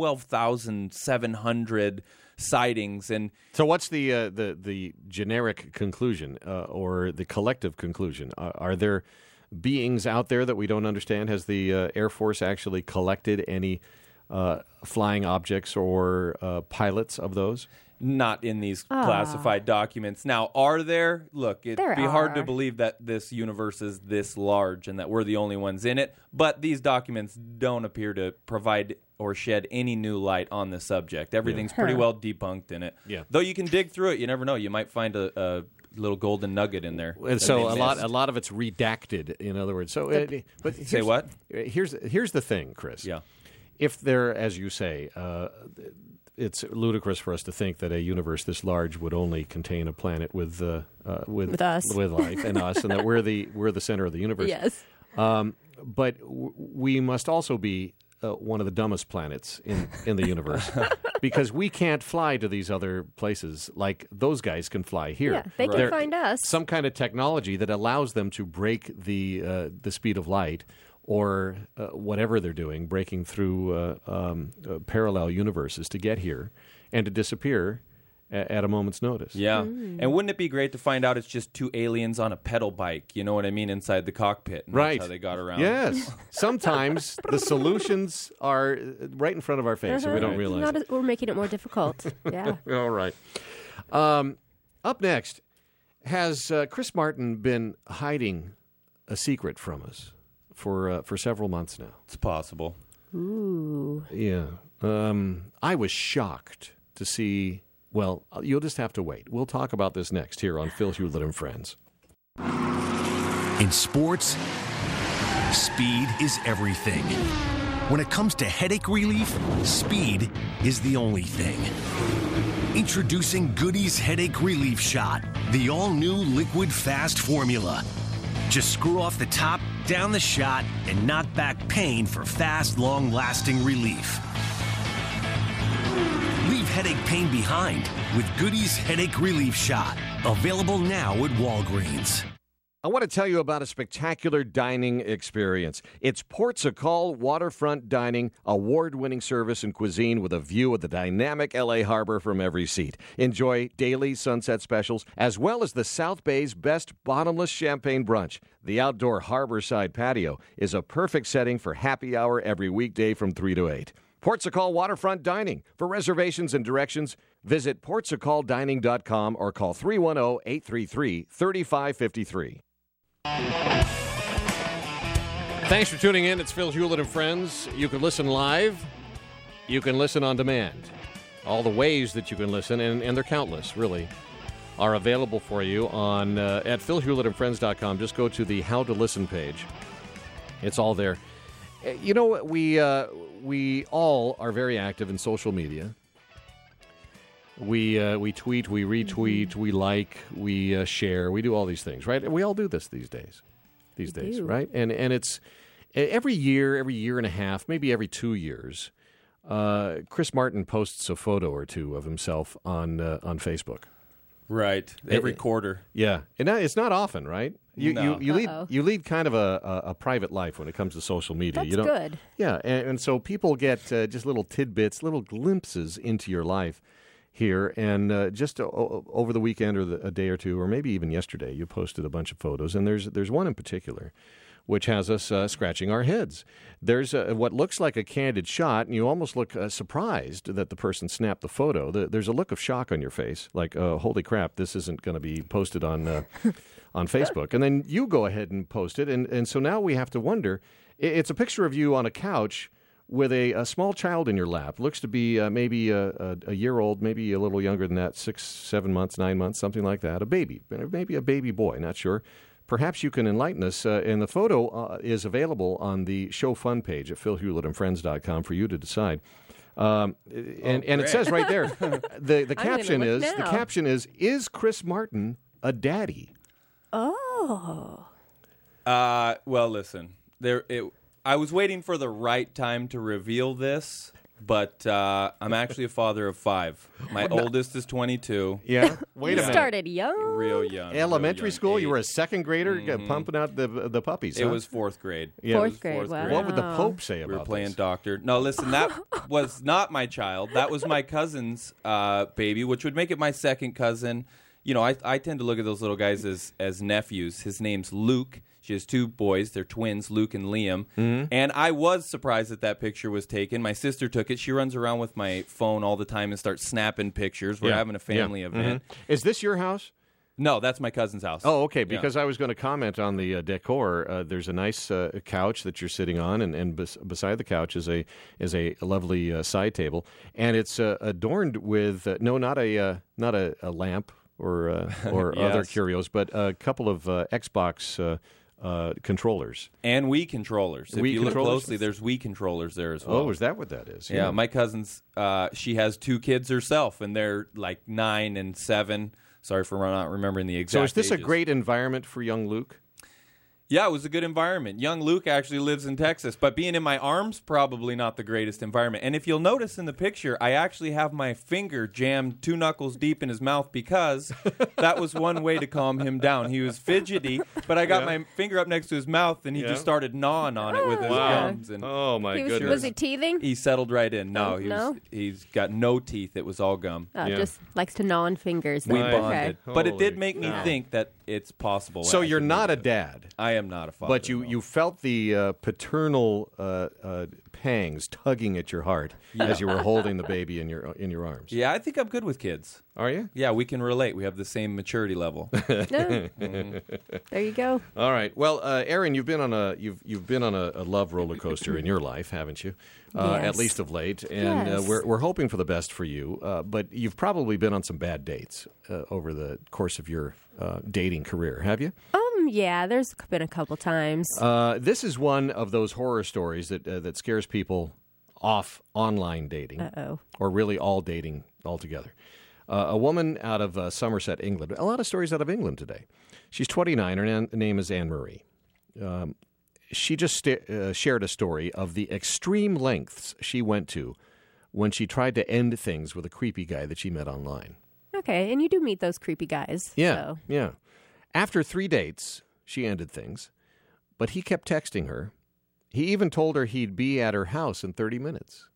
12,700 sightings. And so what's the generic conclusion or the collective conclusion? Are there beings out there that we don't understand? Has the Air Force actually collected any flying objects or pilots of those? Not in these classified documents. Now, are there? Look, it'd be hard to believe that this universe is this large and that we're the only ones in it, but these documents don't appear to provide or shed any new light on the subject. Everything's pretty well debunked in it. Yeah. Though you can dig through it, you never know. You might find a little golden nugget in there. And so a lot of it's redacted, in other words. So, but Say what? Here's the thing, Chris. Yeah. If there, as you say, it's ludicrous for us to think that a universe this large would only contain a planet with us, with life and us, and that we're the center of the universe. Yes. But we must also be one of the dumbest planets in the universe because we can't fly to these other places like those guys can fly here. Yeah, they can find us. Some kind of technology that allows them to break the speed of light or whatever they're doing, breaking through parallel universes to get here and to disappear at a moment's notice. Yeah. And wouldn't it be great to find out it's just two aliens on a pedal bike, you know what I mean, inside the cockpit? And Right. That's how they got around. Yes. Sometimes the solutions are right in front of our face and we don't realize it. We're making it more difficult. Yeah. All right. Up next, has Chris Martin been hiding a secret from us for several months now? It's possible. Ooh. Yeah. I was shocked to see... Well, you'll just have to wait. We'll talk about this next here on Phil Hewlett and Friends. In sports, speed is everything. When it comes to headache relief, speed is the only thing. Introducing Goody's Headache Relief Shot, the all-new liquid fast formula. Just screw off the top, down the shot, and knock back pain for fast, long-lasting relief. Leave headache pain behind with Goody's Headache Relief Shot. Available now at Walgreens. I want to tell you about a spectacular dining experience. It's Portugal Waterfront Dining, award-winning service and cuisine with a view of the dynamic L.A. harbor from every seat. Enjoy daily sunset specials, as well as the South Bay's best bottomless champagne brunch. The outdoor harborside patio is a perfect setting for happy hour every weekday from 3 to 8. Portugal Waterfront Dining. For reservations and directions, visit portugaldining.com or call 310-833-3553. Thanks for tuning in. It's Phil Hewlett and Friends. You can listen live. You can listen on demand. All the ways that you can listen, and they're countless, really, are available for you on at philhewlettandfriends.com. Just go to the How to Listen page. It's all there. You know, we all are very active in social media. We tweet, we retweet, we like, we share, we do all these things, right? And we all do this these days, right? And it's every year and a half, maybe every 2 years, Chris Martin posts a photo or two of himself on Facebook. Right, every quarter. Yeah, and it's not often, right? You lead kind of a private life when it comes to social media. That's good. Yeah, and so people get just little tidbits, little glimpses into your life here, and just over the weekend or a day or two, or maybe even yesterday, you posted a bunch of photos, and there's one in particular which has us scratching our heads. There's what looks like a candid shot, and you almost look surprised that the person snapped the photo. There's a look of shock on your face, like, holy crap, this isn't going to be posted on Facebook. And then you go ahead and post it, and so now we have to wonder. It's a picture of you on a couch with a small child in your lap. Looks to be maybe a year old, maybe a little younger than that, 6, 7 months, 9 months, something like that. A baby, maybe a baby boy, not sure. Perhaps you can enlighten us. And the photo is available on the Show Fun page at philhewlettandfriends.com for you to decide. And it says right there, the caption is Chris Martin a daddy? Oh. Well, listen, I was waiting for the right time to reveal this, but I'm actually a father of 5. My oldest is 22. Yeah? Wait a minute. You started young? Real young. Elementary school? 8. You were a second grader pumping out the puppies, huh? It was 4th grade. Yeah, Fourth grade, wow. What would the Pope say about We were playing this? doctor. No, listen, that was not my child. That was my cousin's baby, which would make it my second cousin. You know, I tend to look at those little guys as nephews. His name's Luke. She has 2 boys. They're twins, Luke and Liam. Mm-hmm. And I was surprised that picture was taken. My sister took it. She runs around with my phone all the time and starts snapping pictures. We're having a family event. Mm-hmm. Is this your house? No, that's my cousin's house. Oh, okay, because I was going to comment on the decor. There's a nice couch that you're sitting on, and beside the couch is a lovely side table. And it's adorned with, not a lamp or yes. Other curios, but a couple of Xbox controllers. And Wii controllers. If you look closely, there's Wii controllers there as well. Oh, is that what that is? Yeah, my cousin's, she has 2 kids herself, and they're like 9 and 7. Sorry for not remembering the exact So is this ages. a great environment for young Luke? Yeah, it was a good environment. Young Luke actually lives in Texas, but being in my arms, probably not the greatest environment. And if you'll notice in the picture, I actually have my finger jammed 2 knuckles deep in his mouth because that was one way to calm him down. He was fidgety, but I got my finger up next to his mouth, and he just started gnawing on it with his gums. And oh, my goodness. Was he teething? He settled right in. No, he's got no teeth. It was all gum. Just likes to gnaw on fingers. We bonded. Okay. But it did make me think that it's possible. So you're not a dad. I am not a father. But you felt the paternal pangs tugging at your heart as you were holding the baby in your arms. Yeah, I think I'm good with kids. Are you? Yeah, we can relate. We have the same maturity level. There you go. All right. Well, Aaron, you've been on a love roller coaster in your life, haven't you? Yes. At least of late, and Yes. we're hoping for the best for you. But you've probably been on some bad dates over the course of your dating career, have you? Yeah, there's been a couple times. This is one of those horror stories that scares people off online dating, or really all dating altogether. A woman out of Somerset, England. A lot of stories out of England today. She's 29. Her name is Anne-Marie. She just shared a story of the extreme lengths she went to when she tried to end things with a creepy guy that she met online. Okay, and you do meet those creepy guys. Yeah, So. yeah. After 3 dates, she ended things, but he kept texting her. He even told her he'd be at her house in 30 minutes.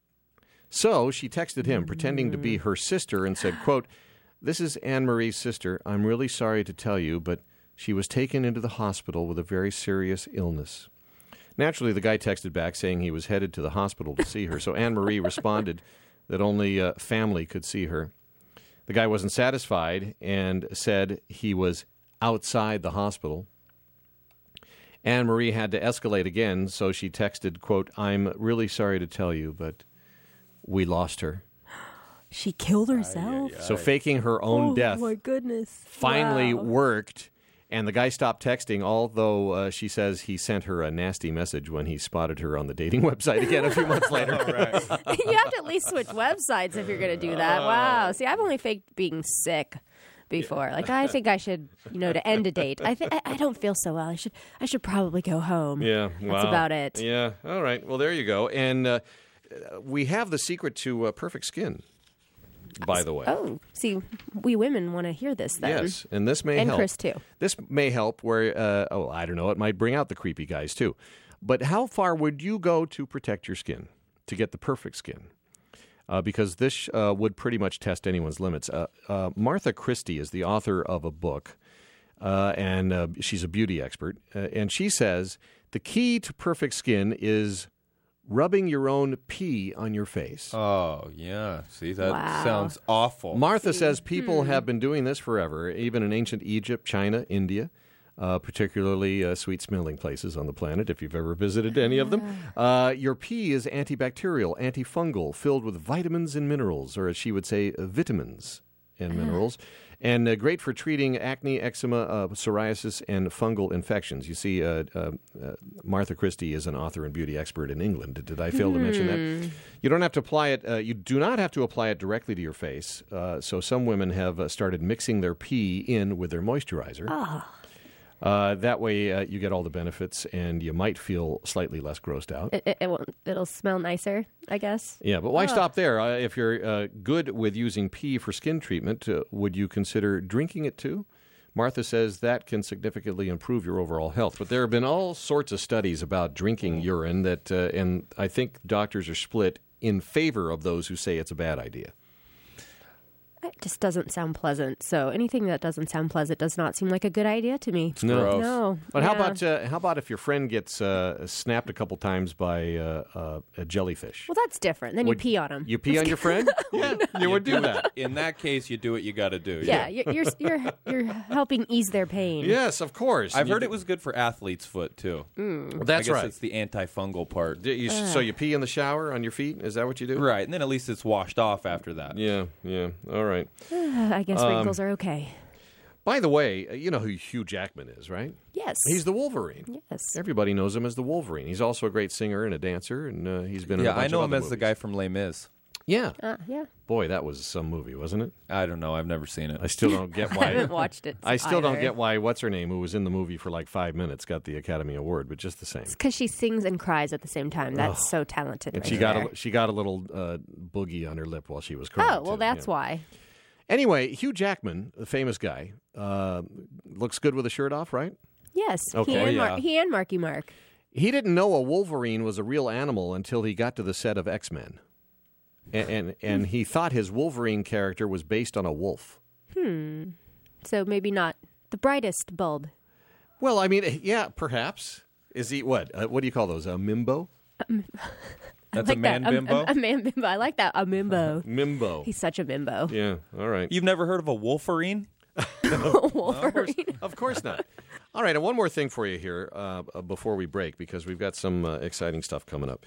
So she texted him, pretending to be her sister, and said, quote, "This is Anne-Marie's sister. I'm really sorry to tell you, but she was taken into the hospital with a very serious illness." Naturally, the guy texted back saying he was headed to the hospital to see her. So Anne-Marie responded that only family could see her. The guy wasn't satisfied and said he was outside the hospital. Anne-Marie had to escalate again, so she texted, quote, "I'm really sorry to tell you, but we lost her." She killed herself? So faking her own death Oh, my goodness. finally Wow. worked, and the guy stopped texting, although she says he sent her a nasty message when he spotted her on the dating website again a few months later. You have to at least switch websites if you're going to do that. Wow. See, I've only faked being sick before. Like, I think I should, to end a date. I don't feel so well. I should probably go home. Yeah, That's about it. Yeah, all right. Well, there you go. And we have the secret to perfect skin, by the way. Oh, see, we women want to hear this then. Yes, and this may And help. Chris, too. This may help where, I don't know, it might bring out the creepy guys, too. But how far would you go to protect your skin, to get the perfect skin? Because this would pretty much test anyone's limits. Martha Christie is the author of a book, and she's a beauty expert. And she says the key to perfect skin is rubbing your own pee on your face. Oh, yeah. See, that Wow. sounds awful. Martha says people have been doing this forever, even in ancient Egypt, China, India. Particularly sweet-smelling places on the planet, if you've ever visited any of them. Your pee is antibacterial, antifungal, filled with vitamins and minerals, or as she would say, vitamins and minerals, and great for treating acne, eczema, psoriasis, and fungal infections. You see, Martha Christie is an author and beauty expert in England. Did I fail to mention that? You don't have to apply it. You do not have to apply it directly to your face. So some women have started mixing their pee in with their moisturizer. That way you get all the benefits, and you might feel slightly less grossed out. It'll smell nicer, I guess. Yeah, but why stop there? If you're good with using pee for skin treatment, would you consider drinking it too? Martha says that can significantly improve your overall health. But there have been all sorts of studies about drinking urine that, and I think doctors are split in favor of those who say it's a bad idea. It just doesn't sound pleasant. So anything that doesn't sound pleasant does not seem like a good idea to me. No. No. But Yeah. how about if your friend gets snapped a couple times by a jellyfish? Well, that's different. Then you pee on them. You pee on your friend? Yeah, you would do that. In that case, you do what you got to do. Yeah, you're helping ease their pain. Yes, of course. I've heard it was good for athlete's foot, too. That's I guess right. it's the antifungal part. So you pee in the shower on your feet? Is that what you do? Right, and then at least it's washed off after that. Yeah. All right. I guess wrinkles are okay. By the way, you know who Hugh Jackman is, right? Yes. He's the Wolverine. Yes. Everybody knows him as the Wolverine. He's also a great singer and a dancer, and he's been in a bunch I know of him other as the movies. guy from Les Mis. Yeah. Yeah. Boy, that was some movie, wasn't it? I don't know. I've never seen it. I still don't get I why. haven't watched it. I still don't either. get why what's-her-name, who was in the movie for like 5 minutes, got the Academy Award, but just the same. Because she sings and cries at the same time. That's so talented. And right she got a little boogie on her lip while she was there. crying. Oh, well, too. that's Yeah. why. Anyway, Hugh Jackman, the famous guy, looks good with a shirt off, right? Yes. Okay. He and Marky Mark. He didn't know a Wolverine was a real animal until he got to the set of X-Men. And he thought his Wolverine character was based on a wolf. So maybe not the brightest bulb. Well, I mean, yeah, perhaps. Is he what? What do you call those? A mimbo? That's like a man that. bimbo? A man bimbo. I like that. A mimbo. Mimbo. He's such a bimbo. Yeah, all right. You've never heard of a Wolverine? Wolverine. Of course not. All right, and one more thing for you here before we break, because we've got some exciting stuff coming up.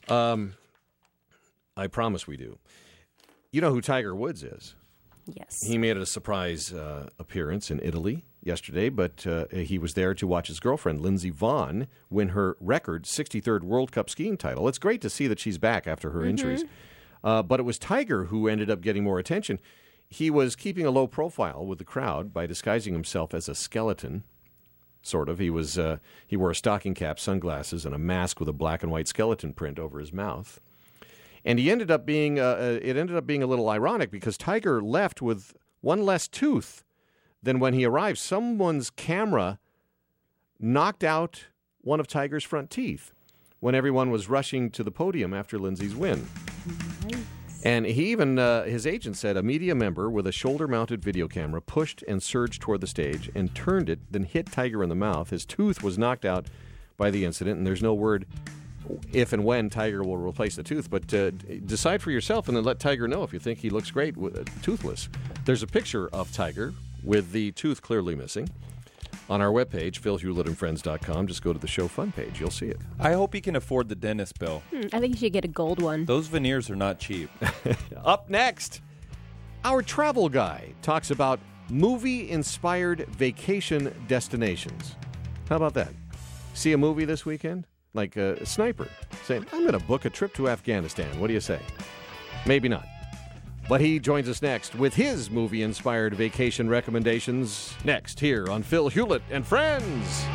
I promise we do. You know who Tiger Woods is? Yes. He made a surprise appearance in Italy yesterday, but he was there to watch his girlfriend, Lindsey Vonn, win her record 63rd World Cup skiing title. It's great to see that she's back after her injuries. But it was Tiger who ended up getting more attention. He was keeping a low profile with the crowd by disguising himself as a skeleton, sort of. He wore a stocking cap, sunglasses, and a mask with a black and white skeleton print over his mouth. And he ended up being it ended up being a little ironic because Tiger left with one less tooth than when he arrived. Someone's camera knocked out one of Tiger's front teeth when everyone was rushing to the podium after Lindsay's win. Nice. And he even, his agent said, a media member with a shoulder-mounted video camera pushed and surged toward the stage and turned it, then hit Tiger in the mouth. His tooth was knocked out by the incident, and there's no word if and when Tiger will replace the tooth. But decide for yourself and then let Tiger know if you think he looks great toothless. There's a picture of Tiger with the tooth clearly missing on our webpage, philhewlettandfriends.com. Just go to the show fun page. You'll see it. I hope he can afford the dentist bill. I think you should get a gold one. Those veneers are not cheap. Up next, our travel guy talks about movie-inspired vacation destinations. How about that? See a movie this weekend? Like a sniper saying, I'm going to book a trip to Afghanistan. What do you say? Maybe not. But he joins us next with his movie-inspired vacation recommendations. Next, here on Phil Hewlett and Friends.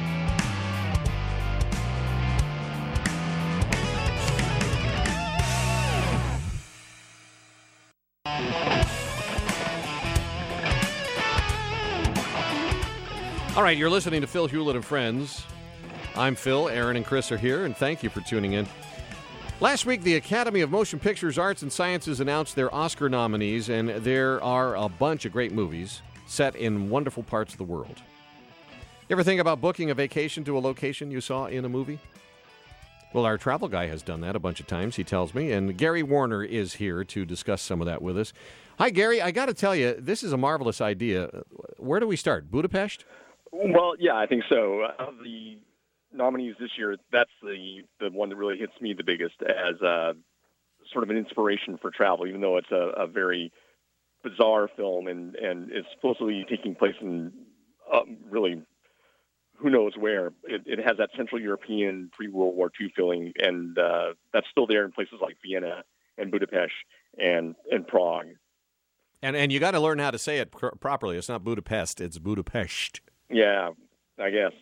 All right, you're listening to Phil Hewlett and Friends. I'm Phil, Aaron, and Chris are here, and thank you for tuning in. Last week, the Academy of Motion Pictures, Arts, and Sciences announced their Oscar nominees, and there are a bunch of great movies set in wonderful parts of the world. You ever think about booking a vacation to a location you saw in a movie? Well, our travel guy has done that a bunch of times, he tells me, and Gary Warner is here to discuss some of that with us. Hi, Gary. I got to tell you, this is a marvelous idea. Where do we start? Budapest? Well, yeah, I think so. Of the nominees this year, that's the one that really hits me the biggest as sort of an inspiration for travel, even though it's a very bizarre film and is supposedly taking place in really who knows where. It has that Central European pre-World War II feeling, and that's still there in places like Vienna and Budapest and Prague. And you got to learn how to say it properly. It's not Budapest, it's Budapest. Yeah, I guess.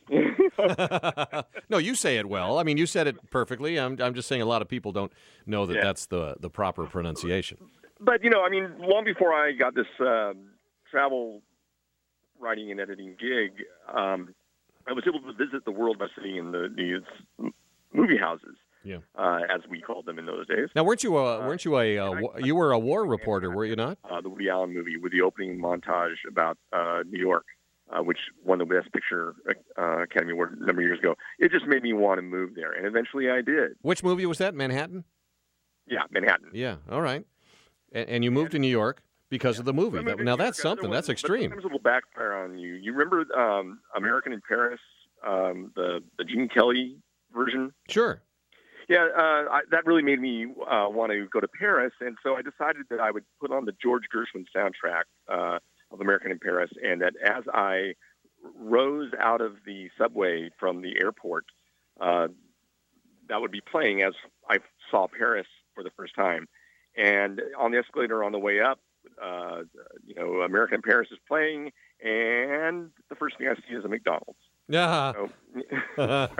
No, you say it well. I mean, you said it perfectly. I'm just saying a lot of people don't know that that's the proper pronunciation. But, you know, I mean, long before I got this travel writing and editing gig, I was able to visit the world by sitting in these movie houses, as we called them in those days. Now, you were a war reporter, were you not? The Woody Allen movie with the opening montage about New York. Which won the Best Picture Academy Award a number of years ago. It just made me want to move there, and eventually I did. Which movie was that, Manhattan? Yeah, Manhattan. Yeah, all right. And you moved to New York because of the movie. Now, that's something. That's extreme. Sometimes it will backfire on you. You remember American in Paris, the Gene Kelly version? Sure. Yeah, that really made me want to go to Paris, and so I decided that I would put on the George Gershwin soundtrack of American in Paris, and that as I rose out of the subway from the airport, that would be playing as I saw Paris for the first time. And on the escalator on the way up, American in Paris is playing, and the first thing I see is a McDonald's. Yeah. So,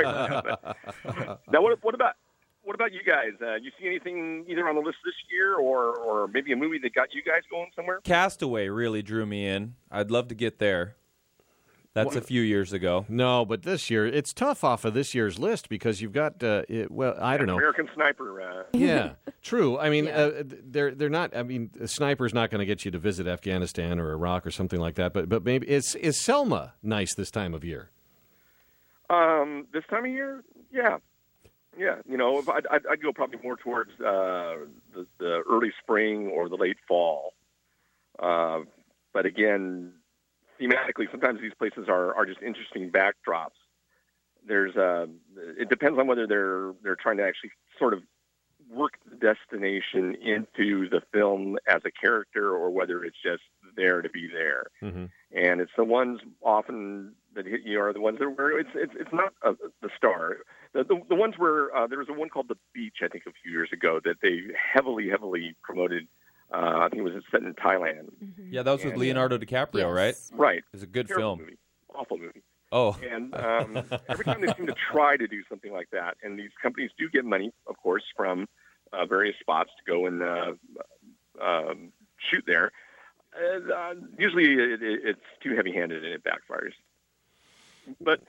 now, what about you guys? You see anything either on the list this year or maybe a movie that got you guys going somewhere? Castaway really drew me in. I'd love to get there. That's a few years ago. No, but this year, it's tough off of this year's list because you've got, I don't know. American Sniper. Yeah, true. I mean, they're not, I mean, a Sniper's not going to get you to visit Afghanistan or Iraq or something like that, but maybe, is Selma nice this time of year? This time of year? Yeah. Yeah, I'd go probably more towards the early spring or the late fall. But again, thematically, sometimes these places are just interesting backdrops. It depends on whether they're trying to actually sort of work the destination into the film as a character or whether it's just there to be there. Mm-hmm. And it's the ones often that hit you are the ones that where it's not the star. The ones where there was one called The Beach, I think, a few years ago that they heavily promoted. I think it was set in Thailand. Mm-hmm. Yeah, that was with Leonardo DiCaprio, right? Right. It was a good Terrible film. Movie. Awful movie. Oh. And every time they seem to try to do something like that, and these companies do get money, of course, from various spots to go and shoot there. Usually it's too heavy-handed and it backfires. But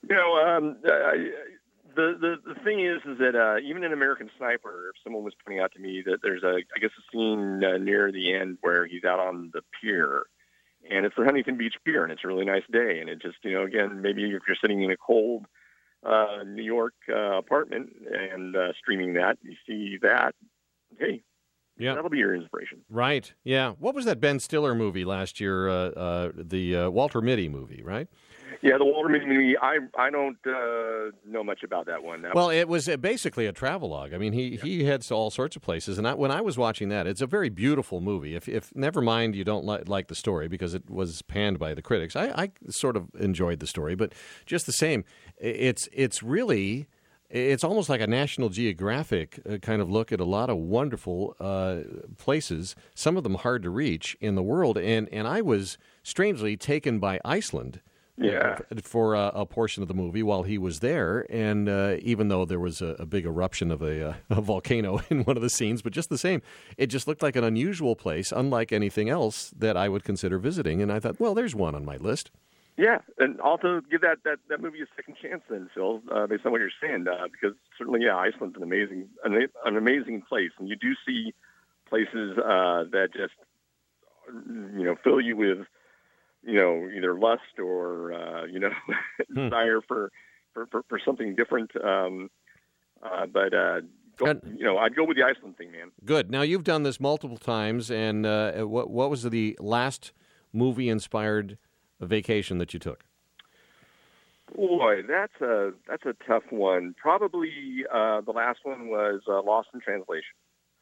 the thing is that even in American Sniper, someone was pointing out to me that there's a scene near the end where he's out on the pier, and it's the Huntington Beach Pier, and it's a really nice day, and it just again, maybe if you're sitting in a cold New York apartment and streaming that, you see that, hey. Yeah, that'll be your inspiration. Right. Yeah. What was that Ben Stiller movie last year? The Walter Mitty movie, right? Yeah, the Walter Mitty movie. I don't know much about that one. It was basically a travelogue. I mean, he heads to all sorts of places. And when I was watching that, it's a very beautiful movie. If never mind you don't like the story because it was panned by the critics. I sort of enjoyed the story, but just the same, it's really. It's almost like a National Geographic kind of look at a lot of wonderful places, some of them hard to reach in the world. And I was strangely taken by Iceland for a portion of the movie while he was there. And even though there was a big eruption of a volcano in one of the scenes, but just the same, it just looked like an unusual place, unlike anything else that I would consider visiting. And I thought, well, there's one on my list. Yeah, and also give that movie a second chance then, Phil, based on what you're saying, because certainly, Iceland's an amazing place, and you do see places that just, fill you with, either lust or, desire for something different. I'd go with the Iceland thing, man. Good. Now, you've done this multiple times, and what was the last movie-inspired vacation that you took? Boy, that's a tough one. Probably the last one was Lost in Translation.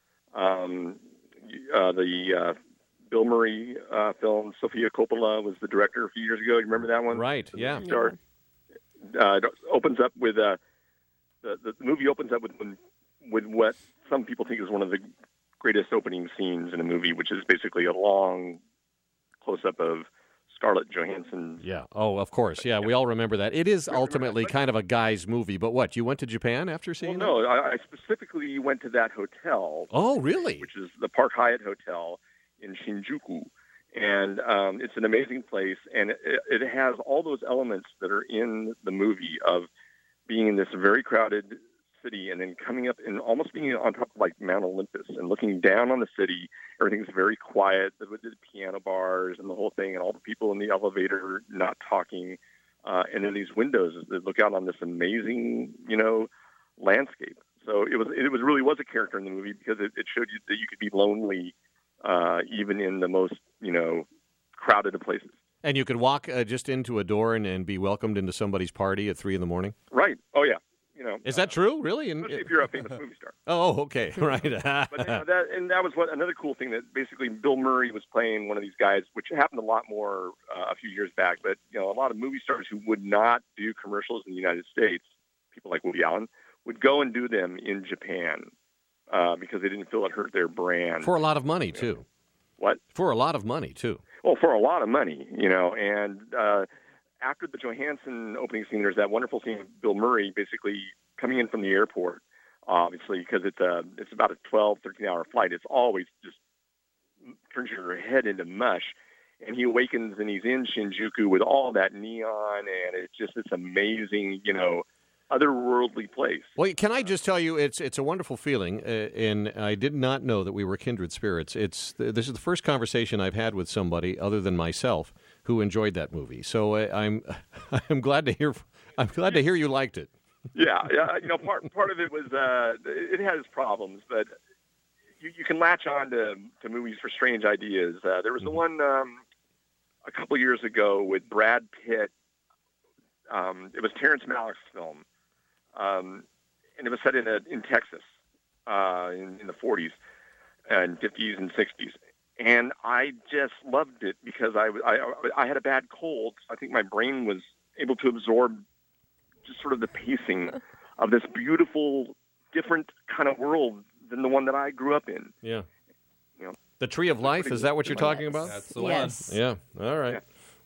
The Bill Murray film. Sofia Coppola was the director a few years ago. You remember that one? Right. Yeah. It opens up with the movie opens up with what some people think is one of the greatest opening scenes in a movie, which is basically a long close up of Scarlett Johansson. Yeah. Oh, of course. Yeah, we all remember that. It is ultimately kind of a guy's movie, but what? You went to Japan after seeing that? No, I specifically went to that hotel. Oh, really? Which is the Park Hyatt Hotel in Shinjuku. And it's an amazing place, and it has all those elements that are in the movie of being in this very crowded city and then coming up and almost being on top of like Mount Olympus and looking down on the city. Everything's very quiet with the piano bars and the whole thing and all the people in the elevator not talking. And then these windows that look out on this amazing, landscape. So it really was a character in the movie because it showed you that you could be lonely even in the most, crowded of places. And you could walk just into a door and be welcomed into somebody's party at 3 a.m. Right. Oh, yeah. Is that true? Really? Especially if you're a famous movie star. Oh, okay, right. But that was another cool thing that basically Bill Murray was playing one of these guys, which happened a lot more a few years back. But a lot of movie stars who would not do commercials in the United States, people like Woody Allen, would go and do them in Japan because they didn't feel it hurt their brand. For a lot of money too. What? For a lot of money too. Well, for a lot of money, and. After the Johansson opening scene, there's that wonderful scene of Bill Murray basically coming in from the airport, obviously, because it's about a 12, 13-hour flight. It's always just turns your head into mush. And he awakens and he's in Shinjuku with all that neon, and it's just this amazing, otherworldly place. Well, can I just tell you, it's a wonderful feeling, and I did not know that we were kindred spirits. This is the first conversation I've had with somebody other than myself who enjoyed that movie. So I'm glad to hear. I'm glad to hear you liked it. Yeah. Part of it was it had its problems, but you can latch on to movies for strange ideas. There was the one a couple years ago with Brad Pitt. It was Terrence Malick's film, and it was set in Texas in the 40s and 50s and 60s. And I just loved it because I had a bad cold. I think my brain was able to absorb just sort of the pacing of this beautiful, different kind of world than the one that I grew up in. Yeah. The Tree of Life, is that what you're talking about? That's the yes. one. Yeah. All right. Yeah.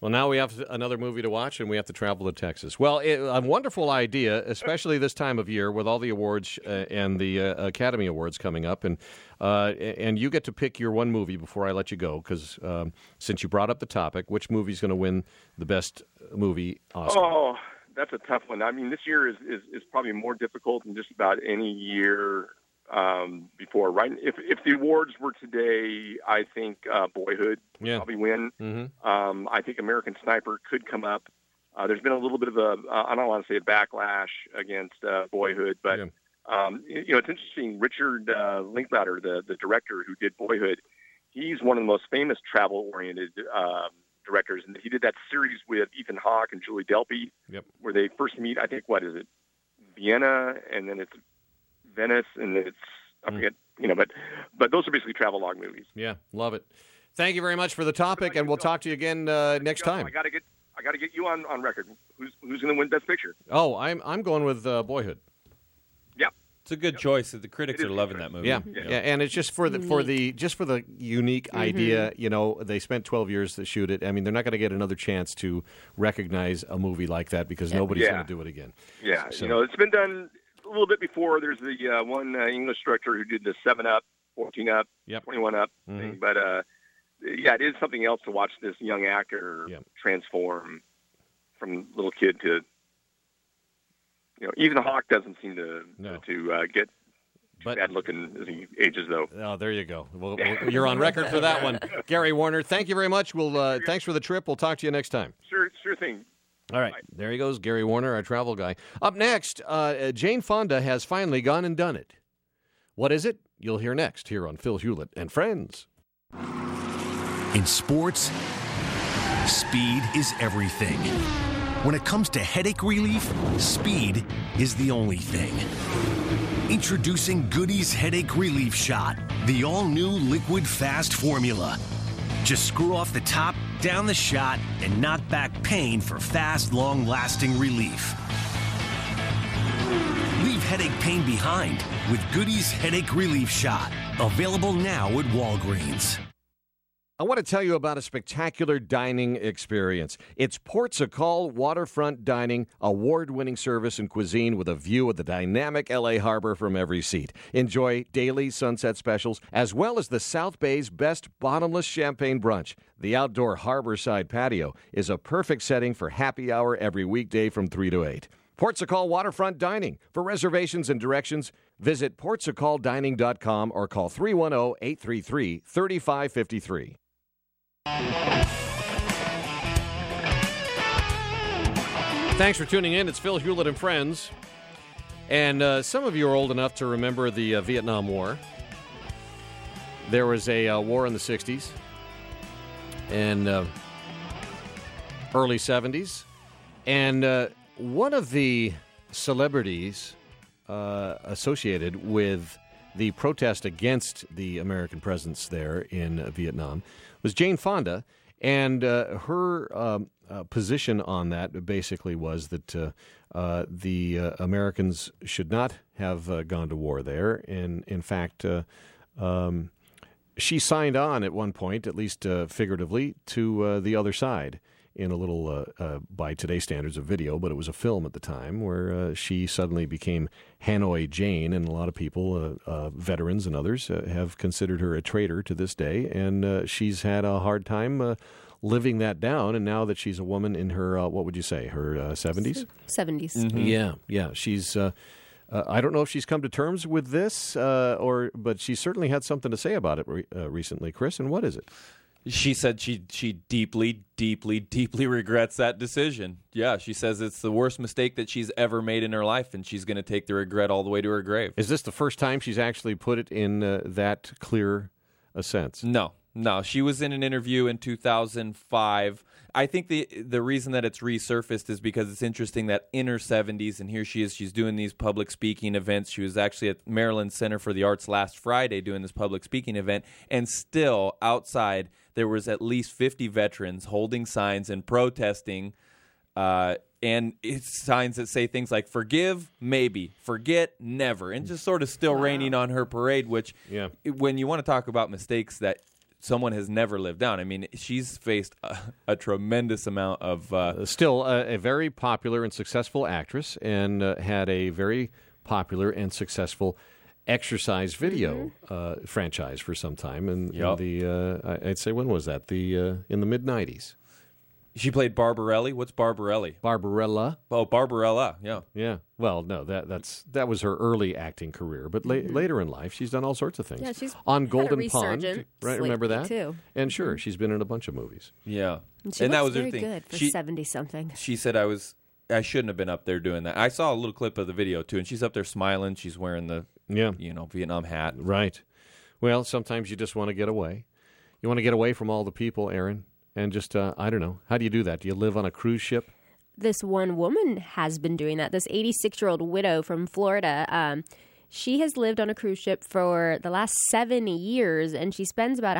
Well, now we have another movie to watch, and we have to travel to Texas. Well, a wonderful idea, especially this time of year with all the awards and the Academy Awards coming up. And you get to pick your one movie before I let you go, because since you brought up the topic, which movie is going to win the best movie Oscar? Oh, that's a tough one. I mean, this year is probably more difficult than just about any year before, right? If the awards were today, I think Boyhood would probably win. Mm-hmm. I think American Sniper could come up. There's been a little bit of I don't want to say a backlash against Boyhood, but it's interesting. Richard Linklater, the director who did Boyhood, he's one of the most famous travel-oriented directors, and he did that series with Ethan Hawke and Julie Delpy, where they first meet. I think Vienna, and then it's Venice, and it's I forget, but those are basically travelogue movies. Yeah, love it. Thank you very much for the topic, and we'll talk to you again next time. I got to get you on record. Who's going to win Best Picture? Oh, I'm going with Boyhood. Yeah, it's a good choice. The critics are loving that movie. Yeah, and it's just for the unique idea. They spent 12 years to shoot it. I mean, they're not going to get another chance to recognize a movie like that because nobody's going to do it again. Yeah, so, it's been done a little bit before. There's the one English director who did the 7 Up, 14 Up, 21 Up thing. But it is something else to watch this young actor transform from little kid to. Ethan Hawke doesn't seem to get bad looking as he ages, though. Oh, there you go. Well, you're on record for that one, Gary Warner. Thank you very much. We'll thanks for the trip. We'll talk to you next time. Sure thing. All right, there he goes, Gary Warner, our travel guy. Up next, Jane Fonda has finally gone and done it. What is it? You'll hear next here on Phil Hewlett and Friends. In sports, speed is everything. When it comes to headache relief, speed is the only thing. Introducing Goody's Headache Relief Shot, the all-new liquid fast formula. Just screw off the top, down the shot, and knock back pain for fast, long-lasting relief. Leave headache pain behind with Goody's Headache Relief Shot. Available now at Walgreens. I want to tell you about a spectacular dining experience. It's Portugal Waterfront Dining, award-winning service and cuisine with a view of the dynamic L.A. harbor from every seat. Enjoy daily sunset specials, as well as the South Bay's best bottomless champagne brunch. The outdoor harborside patio is a perfect setting for happy hour every weekday from 3 to 8. Portugal Waterfront Dining. For reservations and directions, visit portugaldining.com or call 310-833-3553. Thanks for tuning in. It's Phil Hewlett and Friends. And some of you are old enough to remember the Vietnam War. There was a war in the 60s and early 70s. And one of the celebrities associated with the protest against the American presence there in Vietnam was Jane Fonda, and her position on that basically was that the Americans should not have gone to war there, and in fact, she signed on at one point, at least figuratively, to the other side. In a little, by today's standards, of video, but it was a film at the time where she suddenly became Hanoi Jane, and a lot of people, veterans and others, have considered her a traitor to this day, and she's had a hard time living that down, and now that she's a woman in her, what would you say, her 70s? 70s. Mm-hmm. Yeah. She's, I don't know if she's come to terms with this, but she certainly had something to say about it recently, Chris, and what is it? She said she deeply, deeply, deeply regrets that decision. Yeah, she says it's the worst mistake that she's ever made in her life, and she's going to take the regret all the way to her grave. Is this the first time she's actually put it in that clear a sense? No. She was in an interview in 2005. I think the reason that it's resurfaced is because it's interesting that in her 70s, and here she is, she's doing these public speaking events. She was actually at Maryland Center for the Arts last Friday doing this public speaking event, and still outside there was at least 50 veterans holding signs and protesting, and it's signs that say things like "forgive, maybe; forget, never," and just sort of still raining on her parade. Which, when you want to talk about mistakes that someone has never lived down. I mean, she's faced a tremendous amount of... Still a very popular and successful actress, and had a very popular and successful exercise video franchise for some time. And I'd say, when was that? In the mid-'90s. She played Barbarelli. What's Barbarelli? Barbarella. Oh, Barbarella. Yeah. Yeah. Well, no, that was her early acting career, but later in life, she's done all sorts of things. Yeah, she's on had Golden a Pond, resurgence right? Remember that? too. And sure, she's been in a bunch of movies. Yeah. She and that looks was her very thing. good for 70-something. She said I shouldn't have been up there doing that. I saw a little clip of the video too, and she's up there smiling. She's wearing the Vietnam hat. Right. Well, sometimes you just want to get away. You want to get away from all the people, Aaron. And just, I don't know. How do you do that? Do you live on a cruise ship? This one woman has been doing that. This 86-year-old widow from Florida, she has lived on a cruise ship for the last 7 years, and she spends about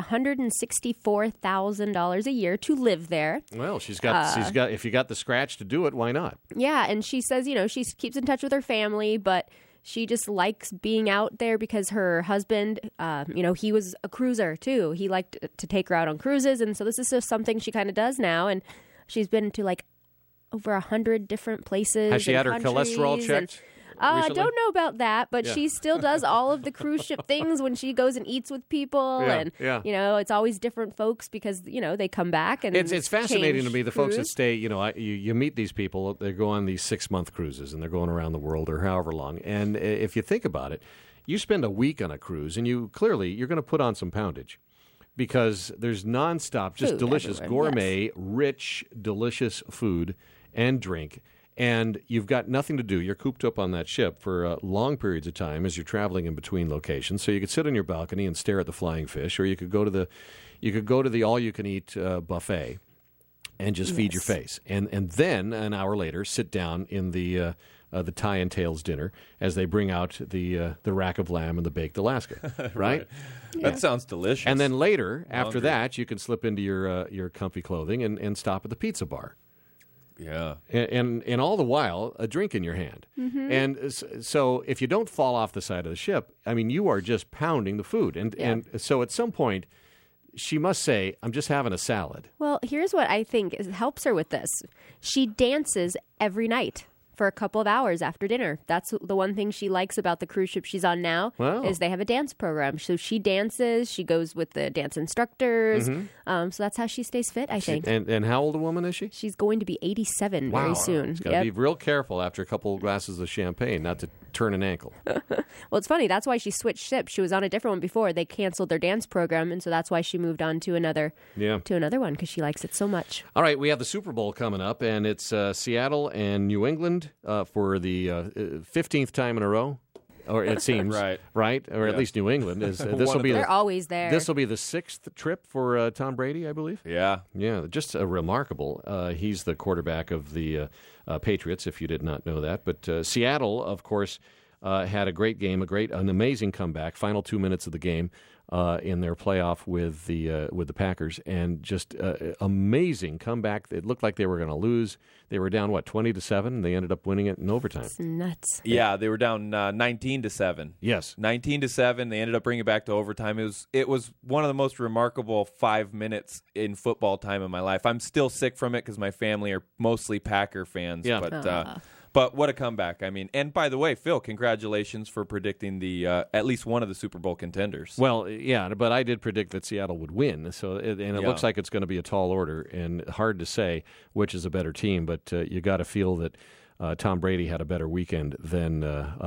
$164,000 a year to live there. Well, she's got. If you got the scratch to do it, why not? Yeah, and she says, she keeps in touch with her family, but she just likes being out there because her husband, he was a cruiser too. He liked to take her out on cruises, and so this is just something she kind of does now. And she's been to over 100 different places. Has she had her cholesterol checked? I don't know about that, but she still does all of the cruise ship things when she goes and eats with people, it's always different folks because they come back and it's fascinating to me the cruise. folks that stay. You meet these people. They go on these 6-month cruises and they're going around the world or however long. And if you think about it, you spend a week on a cruise and you're going to put on some poundage. Because there's nonstop, just food delicious, everywhere, gourmet, rich, delicious food and drink. And you've got nothing to do. You're cooped up on that ship for long periods of time as you're traveling in between locations. So you could sit on your balcony and stare at the flying fish, or you could go to the all-you-can-eat buffet and just feed your face. And then an hour later, sit down in the Tie and Tails dinner as they bring out the rack of lamb and the baked Alaska, right? That sounds delicious. And then later, after that, you can slip into your comfy clothing and stop at the pizza bar. Yeah. And all the while, a drink in your hand. Mm-hmm. And so if you don't fall off the side of the ship, I mean, you are just pounding the food. And so at some point, she must say, I'm just having a salad. Well, here's what I think helps her with this. She dances every night for a couple of hours after dinner. That's the one thing she likes about the cruise ship she's on now is they have a dance program. So she dances. She goes with the dance instructors. Mm-hmm. So that's how she stays fit, I think. And how old a woman is she? She's going to be 87 very soon. She's got to be real careful after a couple of glasses of champagne not to turn an ankle. Well, it's funny. That's why she switched ships. She was on a different one before. They canceled their dance program, and so that's why she moved on to another one because she likes it so much. All right, we have the Super Bowl coming up, and it's Seattle and New England for the 15th time in a row. Or it seems right, or at least New England is. They're always there. This will be the 6th trip for Tom Brady, I believe. Yeah, just remarkable. He's the quarterback of the Patriots. If you did not know that, but Seattle, of course, had a great game, an amazing comeback. Final 2 minutes of the game in their playoff with the Packers, and just amazing comeback. It looked like they were going to lose. They were down 20-7, and they ended up winning it in overtime. It's nuts. Yeah, they were down 19-7. Yes, 19-7. They ended up bringing it back to overtime. It was one of the most remarkable 5 minutes in football time in my life. I'm still sick from it because my family are mostly Packer fans. Yeah. But what a comeback. I mean, and by the way, Phil, congratulations for predicting the at least one of the Super Bowl contenders. Well, yeah, but I did predict that Seattle would win. So, it looks like it's going to be a tall order, and hard to say which is a better team. But you got to feel that Tom Brady had a better weekend than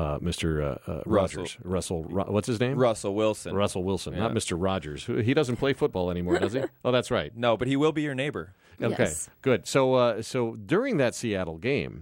Mr. Rodgers. What's his name? Russell Wilson. Russell Wilson, not Mr. Rogers. He doesn't play football anymore, does he? Oh, that's right. No, but he will be your neighbor. Okay, yes. Good. So during that Seattle game,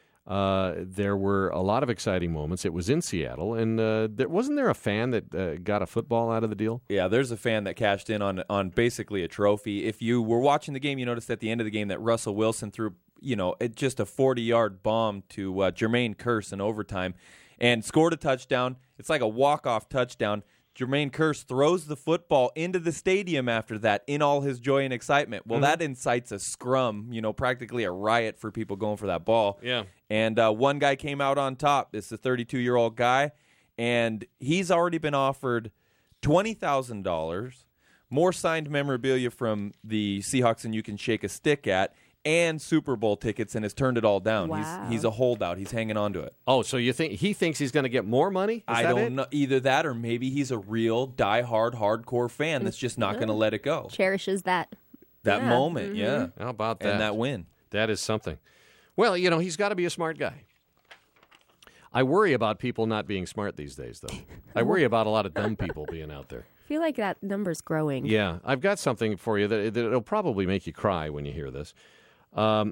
there were a lot of exciting moments. It was in Seattle, and wasn't there a fan that got a football out of the deal? Yeah, there's a fan that cashed in on basically a trophy. If you were watching the game, you noticed at the end of the game that Russell Wilson threw, just a 40-yard bomb to Jermaine Kearse in overtime and scored a touchdown. It's like a walk-off touchdown. Jermaine Kearse throws the football into the stadium after that in all his joy and excitement. Well, that incites a scrum, practically a riot for people going for that ball. Yeah. And one guy came out on top. It's a 32-year-old guy, and he's already been offered $20,000, more signed memorabilia from the Seahawks than you can shake a stick at, and Super Bowl tickets, and has turned it all down. Wow. He's a holdout. He's hanging on to it. Oh, so you think he thinks he's going to get more money? I don't know. Either that, or maybe he's a real die-hard, hardcore fan that's just not going to let it go. Cherishes that Moment, yeah. How about that? And that win. That is something. Well, he's got to be a smart guy. I worry about people not being smart these days, though. I worry about a lot of dumb people being out there. I feel like that number's growing. Yeah, I've got something for you that it'll probably make you cry when you hear this. A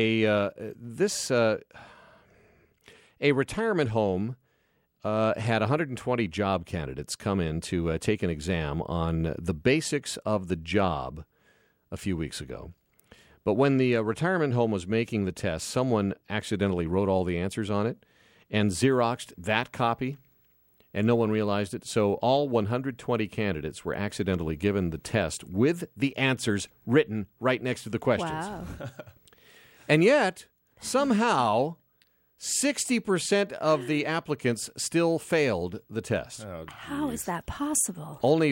retirement home had 120 job candidates come in to take an exam on the basics of the job a few weeks ago. But when the retirement home was making the test, someone accidentally wrote all the answers on it and Xeroxed that copy, and no one realized it. So all 120 candidates were accidentally given the test with the answers written right next to the questions. Wow. And yet, somehow, 60% of the applicants still failed the test. Oh, How is that possible? Only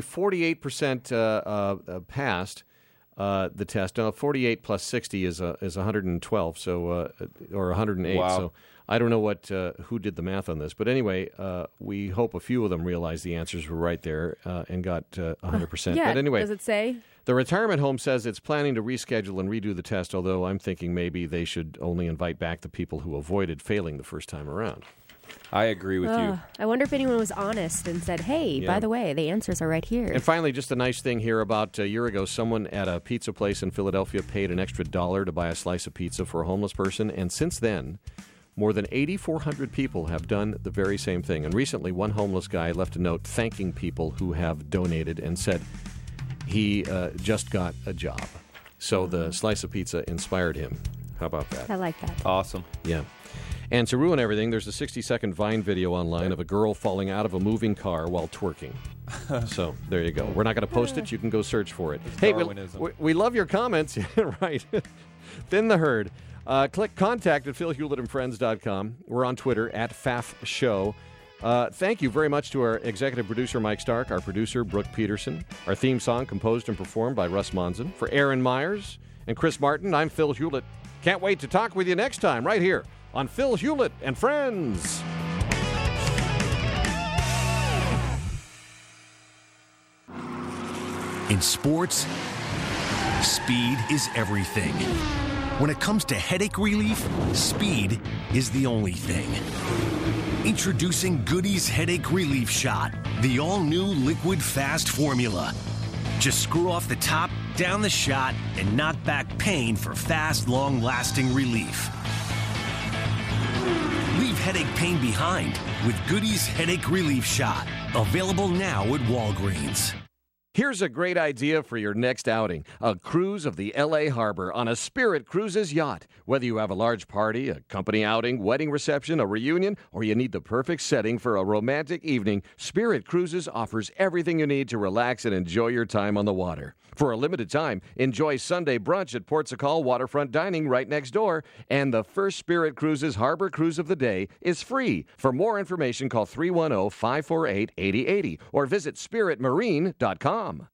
48% passed the test. 48 plus 60 is 112, so or 108. Wow. So I don't know who did the math on this, but anyway, we hope a few of them realized the answers were right there and got 100%. Yeah, but anyway, does it say? The retirement home says it's planning to reschedule and redo the test, although I'm thinking maybe they should only invite back the people who avoided failing the first time around. I agree with you. I wonder if anyone was honest and said, hey, by the way, the answers are right here. And finally, just a nice thing here. About a year ago, someone at a pizza place in Philadelphia paid an extra $1 to buy a slice of pizza for a homeless person, and since then, more than 8,400 people have done the very same thing. And recently, one homeless guy left a note thanking people who have donated and said he just got a job. So the slice of pizza inspired him. How about that? I like that. Awesome. Yeah. And to ruin everything, there's a 60-second Vine video online of a girl falling out of a moving car while twerking. So there you go. We're not going to post it. You can go search for it. Hey, we love your comments. Right. Thin the herd. Click contact at philhewlettandfriends.com. We're on Twitter at FAFShow. Thank you very much to our executive producer, Mike Stark, our producer, Brooke Peterson. Our theme song composed and performed by Russ Monson. For Aaron Myers and Chris Martin, I'm Phil Hewlett. Can't wait to talk with you next time right here on Phil Hewlett and Friends. In sports, speed is everything. When it comes to headache relief, speed is the only thing. Introducing Goody's Headache Relief Shot, the all-new liquid fast formula. Just screw off the top, down the shot, and knock back pain for fast, long-lasting relief. Leave headache pain behind with Goody's Headache Relief Shot. Available now at Walgreens. Here's a great idea for your next outing. A cruise of the L.A. Harbor on a Spirit Cruises yacht. Whether you have a large party, a company outing, wedding reception, a reunion, or you need the perfect setting for a romantic evening, Spirit Cruises offers everything you need to relax and enjoy your time on the water. For a limited time, enjoy Sunday brunch at Port Sacal Waterfront Dining right next door. And the first Spirit Cruises Harbor Cruise of the day is free. For more information, call 310-548-8080 or visit spiritmarine.com.